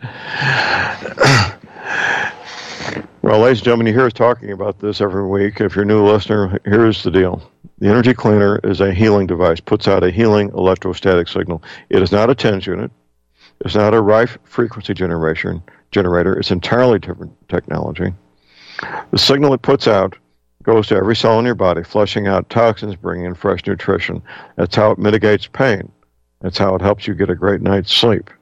[SPEAKER 2] Well, ladies and gentlemen, you hear us talking about this every week. If you're a new listener, here's the deal. The energy cleaner is a healing device, puts out a healing electrostatic signal. It is not a TENS unit. It's not a Rife frequency generation generator. It's entirely different technology. The signal it puts out goes to every cell in your body, flushing out toxins, bringing in fresh nutrition. That's how it mitigates pain. That's how it helps you get a great night's sleep.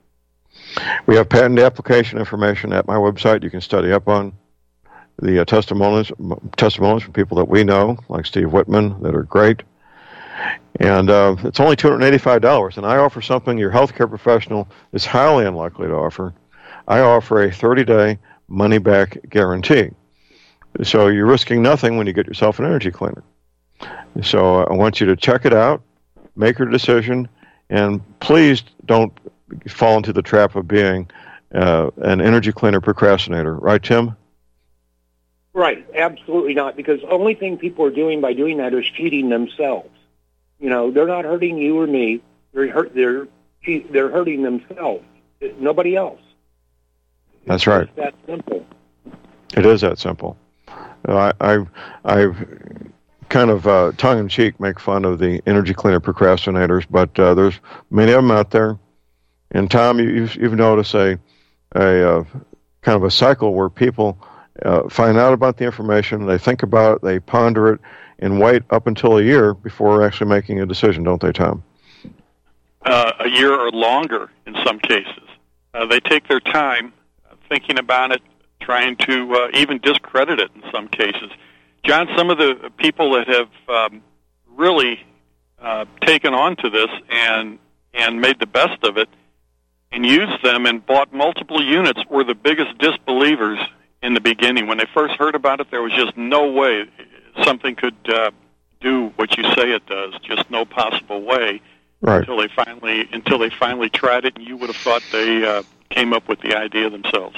[SPEAKER 2] We have patent application information at my website you can study up on. The uh, testimonials, testimonials from people that we know, like Steve Whitman, that are great. And uh, it's only two hundred eighty-five dollars, and I offer something your healthcare professional is highly unlikely to offer. I offer a thirty-day money-back guarantee. So you're risking nothing when you get yourself an energy cleaner. So I want you to check it out, make your decision, and please don't fall into the trap of being uh, an energy cleaner procrastinator. Right, Tim?
[SPEAKER 3] Right, absolutely not, because the only thing people are doing by doing that is cheating themselves. You know, they're not hurting you or me. They're hurt, they're cheat, they're hurting themselves. Nobody else.
[SPEAKER 2] That's right.
[SPEAKER 3] It's that simple.
[SPEAKER 2] It is that simple. Uh, I, I, I've kind of uh, tongue-in-cheek make fun of the energy cleaner procrastinators, but uh, there's many of them out there. And Tom, you, you've, you've noticed a, a uh, kind of a cycle where people uh, find out about the information, they think about it, they ponder it, and wait up until a year before actually making a decision, don't they, Tom?
[SPEAKER 16] Uh, a year or longer in some cases. Uh, they take their time uh, thinking about it, trying to uh, even discredit it in some cases. John, some of the people that have um, really uh, taken on to this and and made the best of it and used them and bought multiple units were the biggest disbelievers in the beginning. When they first heard about it, there was just no way something could uh, do what you say it does, just no possible way.
[SPEAKER 2] Right.
[SPEAKER 16] Until they finally until they finally tried it, and you would have thought they uh, came up with the idea themselves.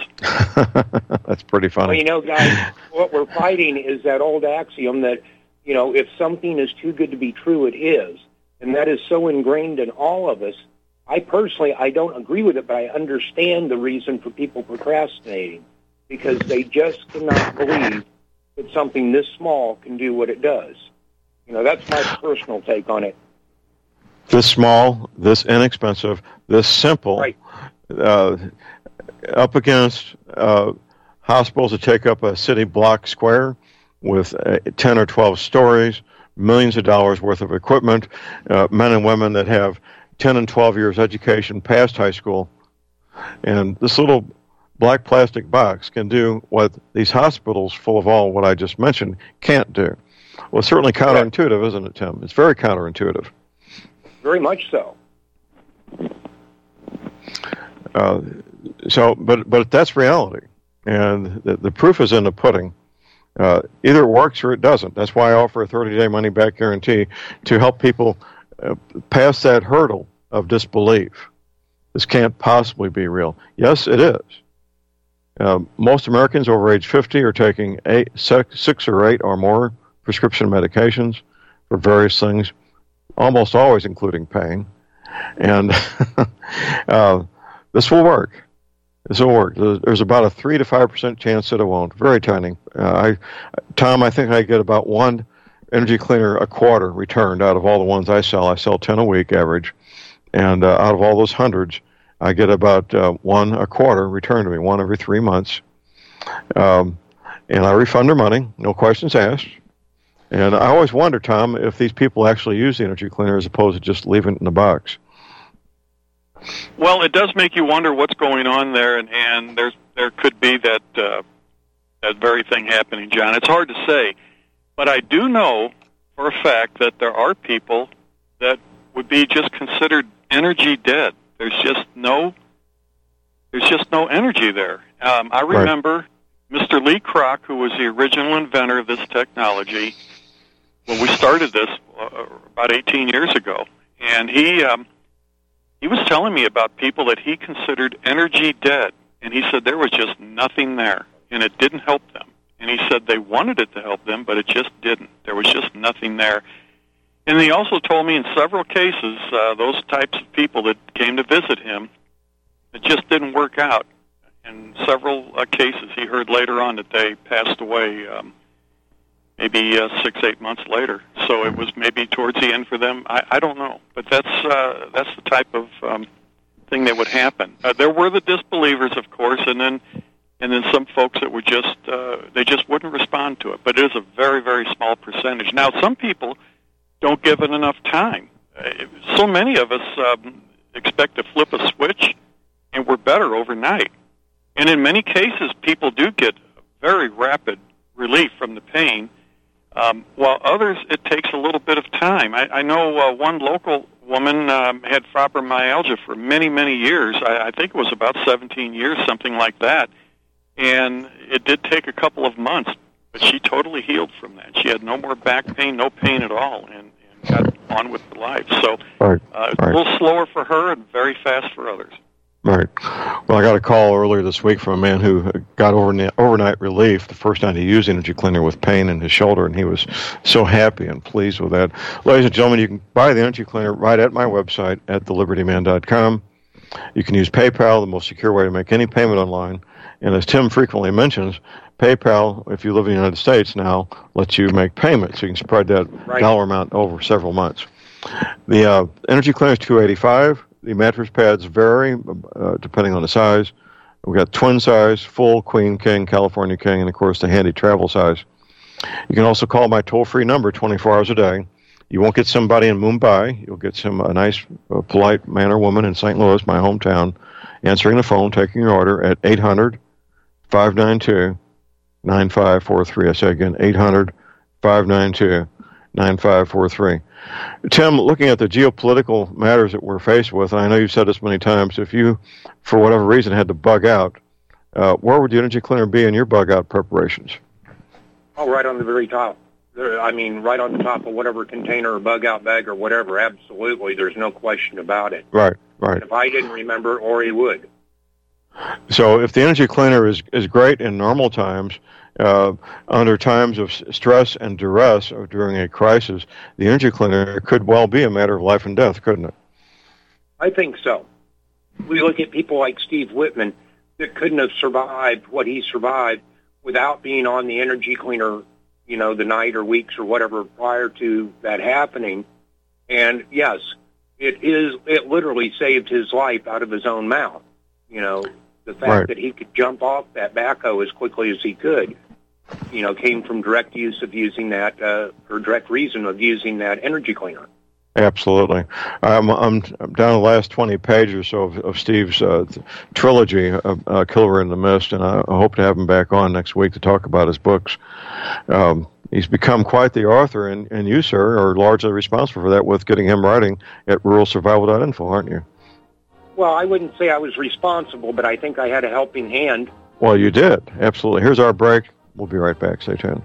[SPEAKER 2] That's pretty funny.
[SPEAKER 3] Well, you know, guys, what we're fighting is that old axiom that, you know, if something is too good to be true, it is. And that is so ingrained in all of us. I personally, I don't agree with it, but I understand the reason for people procrastinating, because they just cannot believe that something this small can do what it does. You know, that's my personal take on it.
[SPEAKER 2] This small, this inexpensive, this simple,
[SPEAKER 3] right.
[SPEAKER 2] uh, up against uh, hospitals that take up a city block square with uh, ten or twelve stories, millions of dollars worth of equipment, uh, men and women that have ten and twelve years education past high school. And this little black plastic box can do what these hospitals full of all what I just mentioned can't do. Well, it's certainly counterintuitive, isn't it, Tim? It's very counterintuitive.
[SPEAKER 3] Very much so.
[SPEAKER 2] Uh, so, but but that's reality, and the, the proof is in the pudding. Uh, either it works or it doesn't. That's why I offer a thirty-day money-back guarantee to help people uh, pass that hurdle of disbelief. This can't possibly be real. Yes, it is. Uh, most Americans over age fifty are taking eight, six, six or eight or more prescription medications for various things, almost always including pain. And uh, this will work. This will work. There's about a three to five percent chance that it won't. Very tiny. Uh, I, Tom, I think I get about one energy cleaner a quarter returned out of all the ones I sell. I sell ten a week average, and uh, out of all those hundreds, I get about uh, one a quarter returned to me, one every three months. Um, and I refund their money, no questions asked. And I always wonder, Tom, if these people actually use the energy cleaner as opposed to just leaving it in the box.
[SPEAKER 16] Well, it does make you wonder what's going on there, and, and there's there could be that uh, that very thing happening, John. It's hard to say, but I do know for a fact that there are people that would be just considered energy dead. There's just no there's just no energy there. Um, I remember right. Mister Lee Kroc, who was the original inventor of this technology, when we started this uh, about eighteen years ago, and he. Um, He was telling me about people that he considered energy dead, and he said there was just nothing there, and it didn't help them. And he said they wanted it to help them, but it just didn't. There was just nothing there. And he also told me in several cases, uh, those types of people that came to visit him, it just didn't work out. In several uh, cases, he heard later on that they passed away um, maybe uh, six, eight months later. So it was maybe towards the end for them. I, I don't know. But that's uh, that's the type of um, thing that would happen. Uh, there were the disbelievers, of course, and then and then some folks that were just, uh, they just wouldn't respond to it. But it is a very, very small percentage. Now, some people don't give it enough time. Uh, so many of us um, expect to flip a switch, and we're better overnight. And in many cases, people do get very rapid relief from the pain, Um, while others, it takes a little bit of time. I, I know uh, one local woman um, had fibromyalgia for many, many years. I, I think it was about seventeen years, something like that. And it did take a couple of months, but she totally healed from that. She had no more back pain, no pain at all, and, and got on with her life. So
[SPEAKER 2] right.
[SPEAKER 16] uh, it's
[SPEAKER 2] right.
[SPEAKER 16] a little slower for her and very fast for others.
[SPEAKER 2] Right. Well, I got a call earlier this week from a man who got overnight, overnight relief the first time he used Energy Cleaner with pain in his shoulder, and he was so happy and pleased with that. Ladies and gentlemen, you can buy the Energy Cleaner right at my website at the liberty man dot com. You can use PayPal, the most secure way to make any payment online. And as Tim frequently mentions, PayPal, if you live in the United States now, lets you make payments. So you can spread that right. dollar amount over several months. The uh, Energy Cleaner is two hundred eighty-five dollars. The mattress pads vary uh, depending on the size. We've got twin size, full, queen, king, California king, and, of course, the handy travel size. You can also call my toll-free number twenty-four hours a day. You won't get somebody in Mumbai. You'll get some a nice, uh, polite man or woman in Saint Louis, my hometown, answering the phone, taking your order at eight hundred, five nine two, nine five four three. I say again, eight hundred, five nine two, nine five four three. Tim, looking at the geopolitical matters that we're faced with, and I know you've said this many times, if you, for whatever reason, had to bug out, uh, where would the Energy Cleaner be in your bug-out preparations?
[SPEAKER 3] Oh, right on the very top. I mean, right on the top of whatever container or bug-out bag or whatever, absolutely. There's no question about it.
[SPEAKER 2] Right, right.
[SPEAKER 3] And if I didn't remember, Ori would.
[SPEAKER 2] So if the Energy Cleaner is, is great in normal times, Uh, under times of stress and duress or during a crisis, the Energy Cleaner could well be a matter of life and death, couldn't it?
[SPEAKER 3] I think so. We look at people like Steve Whitman that couldn't have survived what he survived without being on the Energy Cleaner, you know, the night or weeks or whatever prior to that happening. And yes, it is. It literally saved his life out of his own mouth. You know, the fact
[SPEAKER 2] Right.
[SPEAKER 3] that he could jump off that backhoe as quickly as he could, you know, came from direct use of using that, uh, or direct reason of using that energy cleaner.
[SPEAKER 2] Absolutely. I'm, I'm, I'm down the last twenty pages or so of, of Steve's uh, th- trilogy of uh, Killer in the Mist, and I, I hope to have him back on next week to talk about his books. Um, he's become quite the author, and, and you, sir, are largely responsible for that with getting him writing at rural survival dot info, aren't you?
[SPEAKER 3] Well, I wouldn't say I was responsible, but I think I had a helping hand.
[SPEAKER 2] Well, you did. Absolutely. Here's our break. We'll be right back. Stay tuned.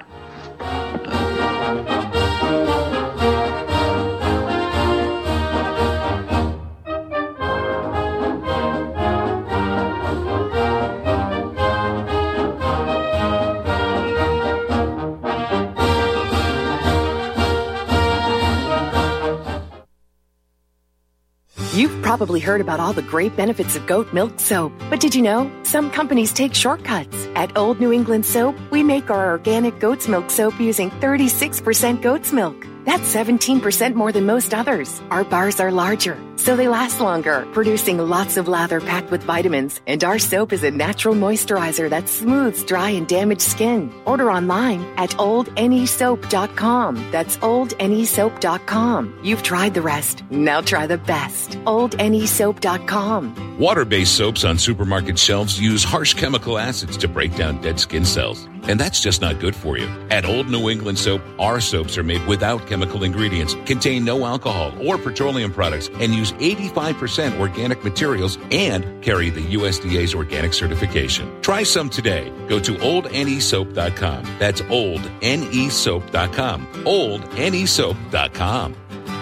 [SPEAKER 8] You've probably heard about all the great benefits of goat milk soap, but did you know some companies take shortcuts? At Old New England Soap, we make our organic goat's milk soap using thirty-six percent goat's milk. That's seventeen percent more than most others. Our bars are larger, so they last longer, producing lots of lather packed with vitamins. And our soap is a natural moisturizer that smooths dry and damaged skin. Order online at old n e soap dot com. That's old n e soap dot com. You've tried the rest. Now try the best. old n e soap dot com.
[SPEAKER 12] Water-based soaps on supermarket shelves use harsh chemical acids to break down dead skin cells. And that's just not good for you. At Old New England Soap, our soaps are made without chemical ingredients, contain no alcohol or petroleum products, and use eighty-five percent organic materials and carry the U S D A's organic certification. Try some today. Go to old n e soap dot com. That's old n e soap dot com. old n e soap dot com.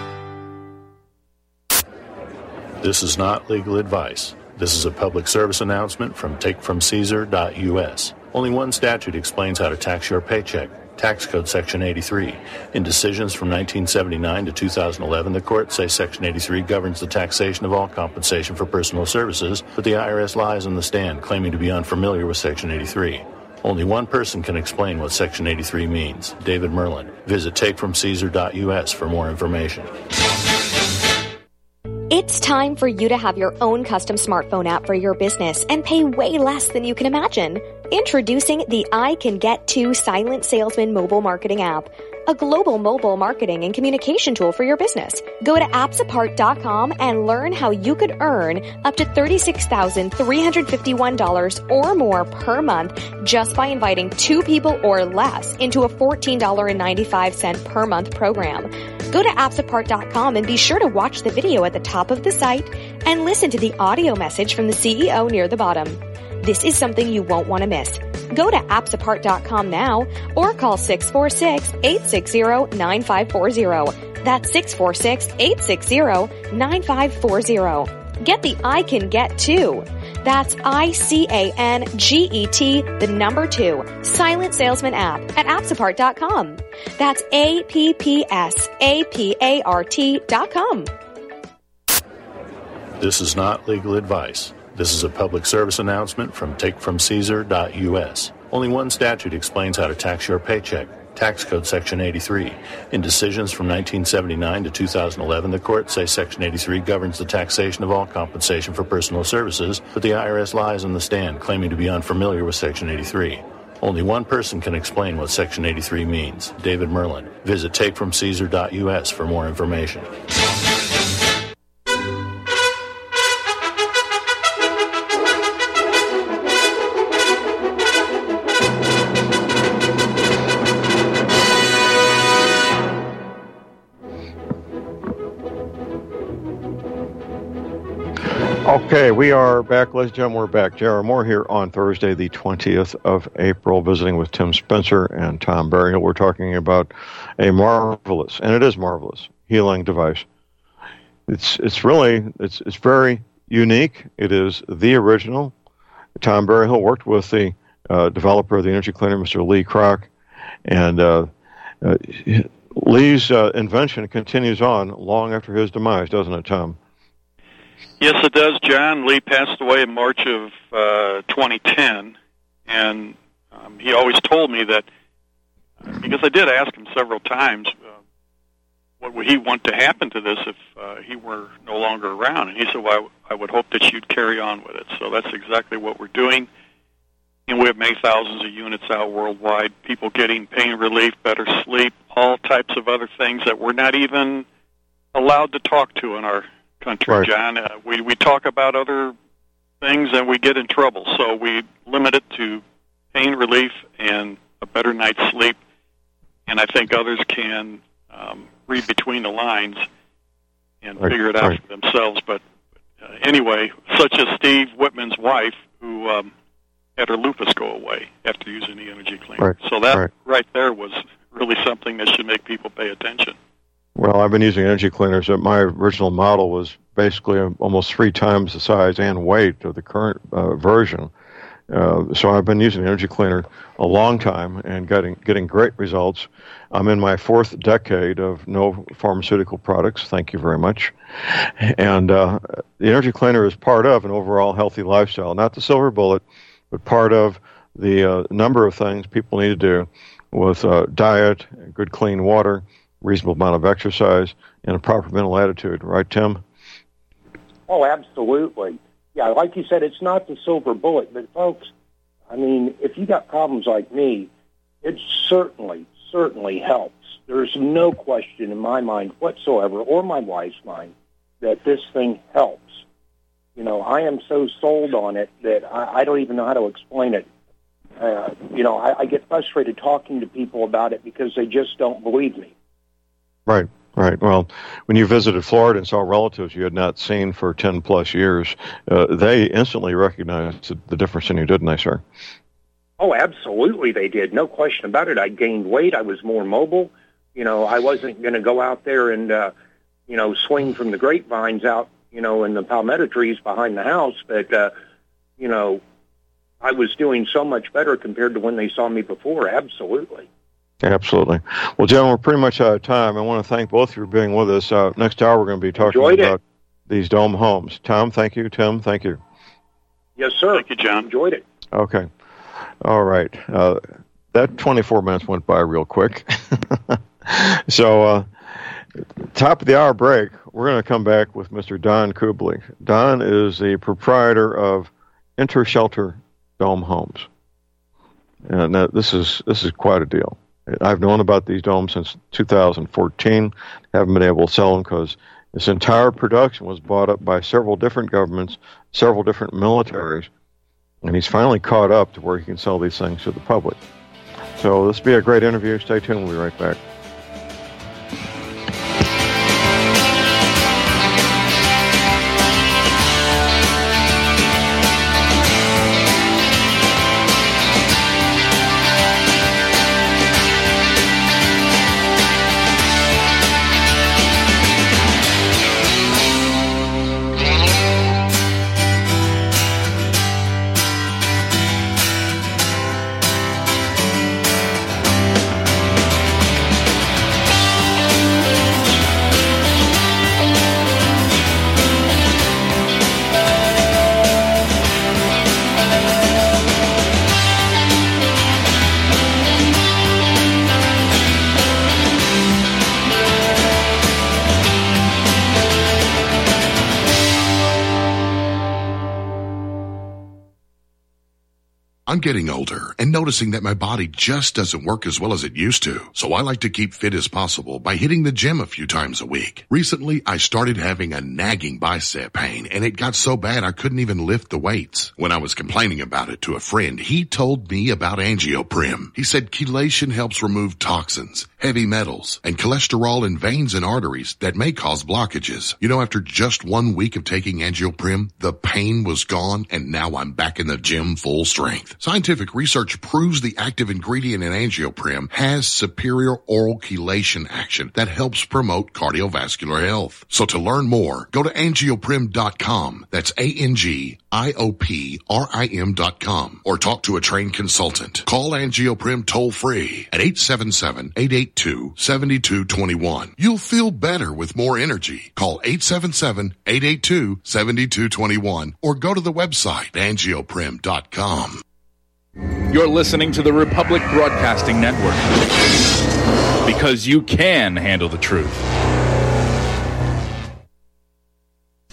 [SPEAKER 17] This is not legal advice. This is a public service announcement from take from caesar dot u s. Only one statute explains how to tax your paycheck. Tax Code Section eighty-three. In decisions from nineteen seventy-nine to two thousand eleven, the courts say Section eighty-three governs the taxation of all compensation for personal services, but the I R S lies on the stand, claiming to be unfamiliar with Section eighty-three. Only one person can explain what Section eighty-three means, David Merlin. Visit take from caesar dot u s for more information.
[SPEAKER 18] It's time for you to have your own custom smartphone app for your business and pay way less than you can imagine. Introducing the I Can Get To Silent Salesman mobile marketing app, a global mobile marketing and communication tool for your business. Go to apps apart dot com and learn how you could earn up to thirty-six thousand three hundred fifty-one dollars or more per month just by inviting two people or less into a fourteen dollars and ninety-five cents per month program. Go to apps apart dot com and be sure to watch the video at the top of the site and listen to the audio message from the C E O near the bottom. This is something you won't want to miss. Go to apps apart dot com now or call six four six, eight six zero, nine five four zero. That's six four six, eight six zero, nine five four zero. Get the I Can Get To. That's I C A N G E T, the number two, Silent Salesman app at apps apart dot com. That's A P P S A P A R T dot com.
[SPEAKER 17] This is not legal advice. This is a public service announcement from take from caesar dot u s. Only one statute explains how to tax your paycheck. Tax Code Section eighty-three. In decisions from nineteen seventy-nine to two thousand eleven, the courts say Section eighty-three governs the taxation of all compensation for personal services, but the I R S lies on the stand, claiming to be unfamiliar with Section eighty-three. Only one person can explain what Section eighty-three means, David Merlin. Visit take from caesar dot u s for more information.
[SPEAKER 2] Okay, we are back. Ladies and gentlemen, we're back. J R. Moore here on Thursday, the twentieth of April, visiting with Tim Spencer and Tom Berryhill. We're talking about a marvelous, and it is marvelous, healing device. It's it's really, it's it's very unique. It is the original. Tom Berryhill worked with the uh, developer of the energy cleaner, Mister Lee Kroc, and uh, uh, Lee's uh, invention continues on long after his demise, doesn't it, Tom?
[SPEAKER 16] Yes, it does, John. Lee passed away in March of uh, twenty ten, and um, he always told me that because I did ask him several times, uh, what would he want to happen to this if uh, he were no longer around? And he said, well, I, I would hope that you'd carry on with it. So that's exactly what we're doing. And we have many thousands of units out worldwide, people getting pain relief, better sleep, all types of other things that we're not even allowed to talk to in our country,
[SPEAKER 2] right.
[SPEAKER 16] John. Uh, we, we talk about other things and we get in trouble. So we limit it to pain relief and a better night's sleep. And I think others can um, read between the lines and
[SPEAKER 2] right.
[SPEAKER 16] figure it out
[SPEAKER 2] right.
[SPEAKER 16] for themselves. But uh, anyway, such as Steve Whitman's wife, who um, had her lupus go away after using the energy cleaner.
[SPEAKER 2] Right.
[SPEAKER 16] So that
[SPEAKER 2] right.
[SPEAKER 16] right there was really something that should make people pay attention.
[SPEAKER 2] Well, I've been using energy cleaners. My original model was basically almost three times the size and weight of the current uh, version. Uh, so I've been using the energy cleaner a long time and getting getting great results. I'm in my fourth decade of no pharmaceutical products. Thank you very much. And uh, the energy cleaner is part of an overall healthy lifestyle, not the silver bullet, but part of the uh, number of things people need to do with uh, diet, good clean water, reasonable amount of exercise, and a proper mental attitude. Right, Tim?
[SPEAKER 3] Oh, absolutely. Yeah, like you said, it's not the silver bullet, but folks, I mean, if you got problems like me, it certainly, certainly helps. There's no question in my mind whatsoever, or my wife's mind, that this thing helps. You know, I am so sold on it that I, I don't even know how to explain it. Uh, you know, I, I get frustrated talking to people about it because they just don't believe me.
[SPEAKER 2] Right. Right. Well, when you visited Florida and saw relatives you had not seen for ten plus years, uh, they instantly recognized the difference in you, didn't they, sir?
[SPEAKER 3] Oh, absolutely they did. No question about it. I gained weight. I was more mobile. You know, I wasn't going to go out there and, uh, you know, swing from the grapevines out, you know, in the palmetto trees behind the house. But, uh, you know, I was doing so much better compared to when they saw me before. Absolutely.
[SPEAKER 2] Absolutely. Well, gentlemen, we're pretty much out of time. I want to thank both of you for being with us. Uh, next hour, we're going to be talking
[SPEAKER 3] Enjoyed
[SPEAKER 2] about
[SPEAKER 3] it.
[SPEAKER 2] these dome homes. Tom, thank you. Tim, thank you.
[SPEAKER 3] Yes, sir.
[SPEAKER 16] Thank you, John.
[SPEAKER 3] Enjoyed it.
[SPEAKER 2] Okay. All right. Uh, that twenty-four minutes went by real quick. so, uh, top of the hour break, we're going to come back with Mister Don Kublik. Don is the proprietor of Intershelter Dome Homes. And uh, this is this is quite a deal. I've known about these domes since two thousand fourteen. Haven't been able to sell them because this entire production was bought up by several different governments, several different militaries, and he's finally caught up to where he can sell these things to the public. So this will be a great interview. Stay tuned. We'll be right back.
[SPEAKER 19] I'm getting older and noticing that my body just doesn't work as well as it used to. So I like to keep fit as possible by hitting the gym a few times a week. Recently, I started having a nagging bicep pain and it got so bad I couldn't even lift the weights. When I was complaining about it to a friend, he told me about Angioprim. He said chelation helps remove toxins, heavy metals, and cholesterol in veins and arteries that may cause blockages. You know, after just one week of taking Angioprim, the pain was gone and now I'm back in the gym full strength. Scientific research proves the active ingredient in Angioprim has superior oral chelation action that helps promote cardiovascular health. So to learn more, go to angioprim dot com. That's A N G I O P R I M dot com or talk to a trained consultant. Call Angioprim toll free at eight seven seven, eight eight two, seven two two one. You'll feel better with more energy. Call eight seven seven, eight eight two, seven two two one or go to the website angioprim dot com.
[SPEAKER 20] You're listening to the Republic Broadcasting Network, because you can handle the truth.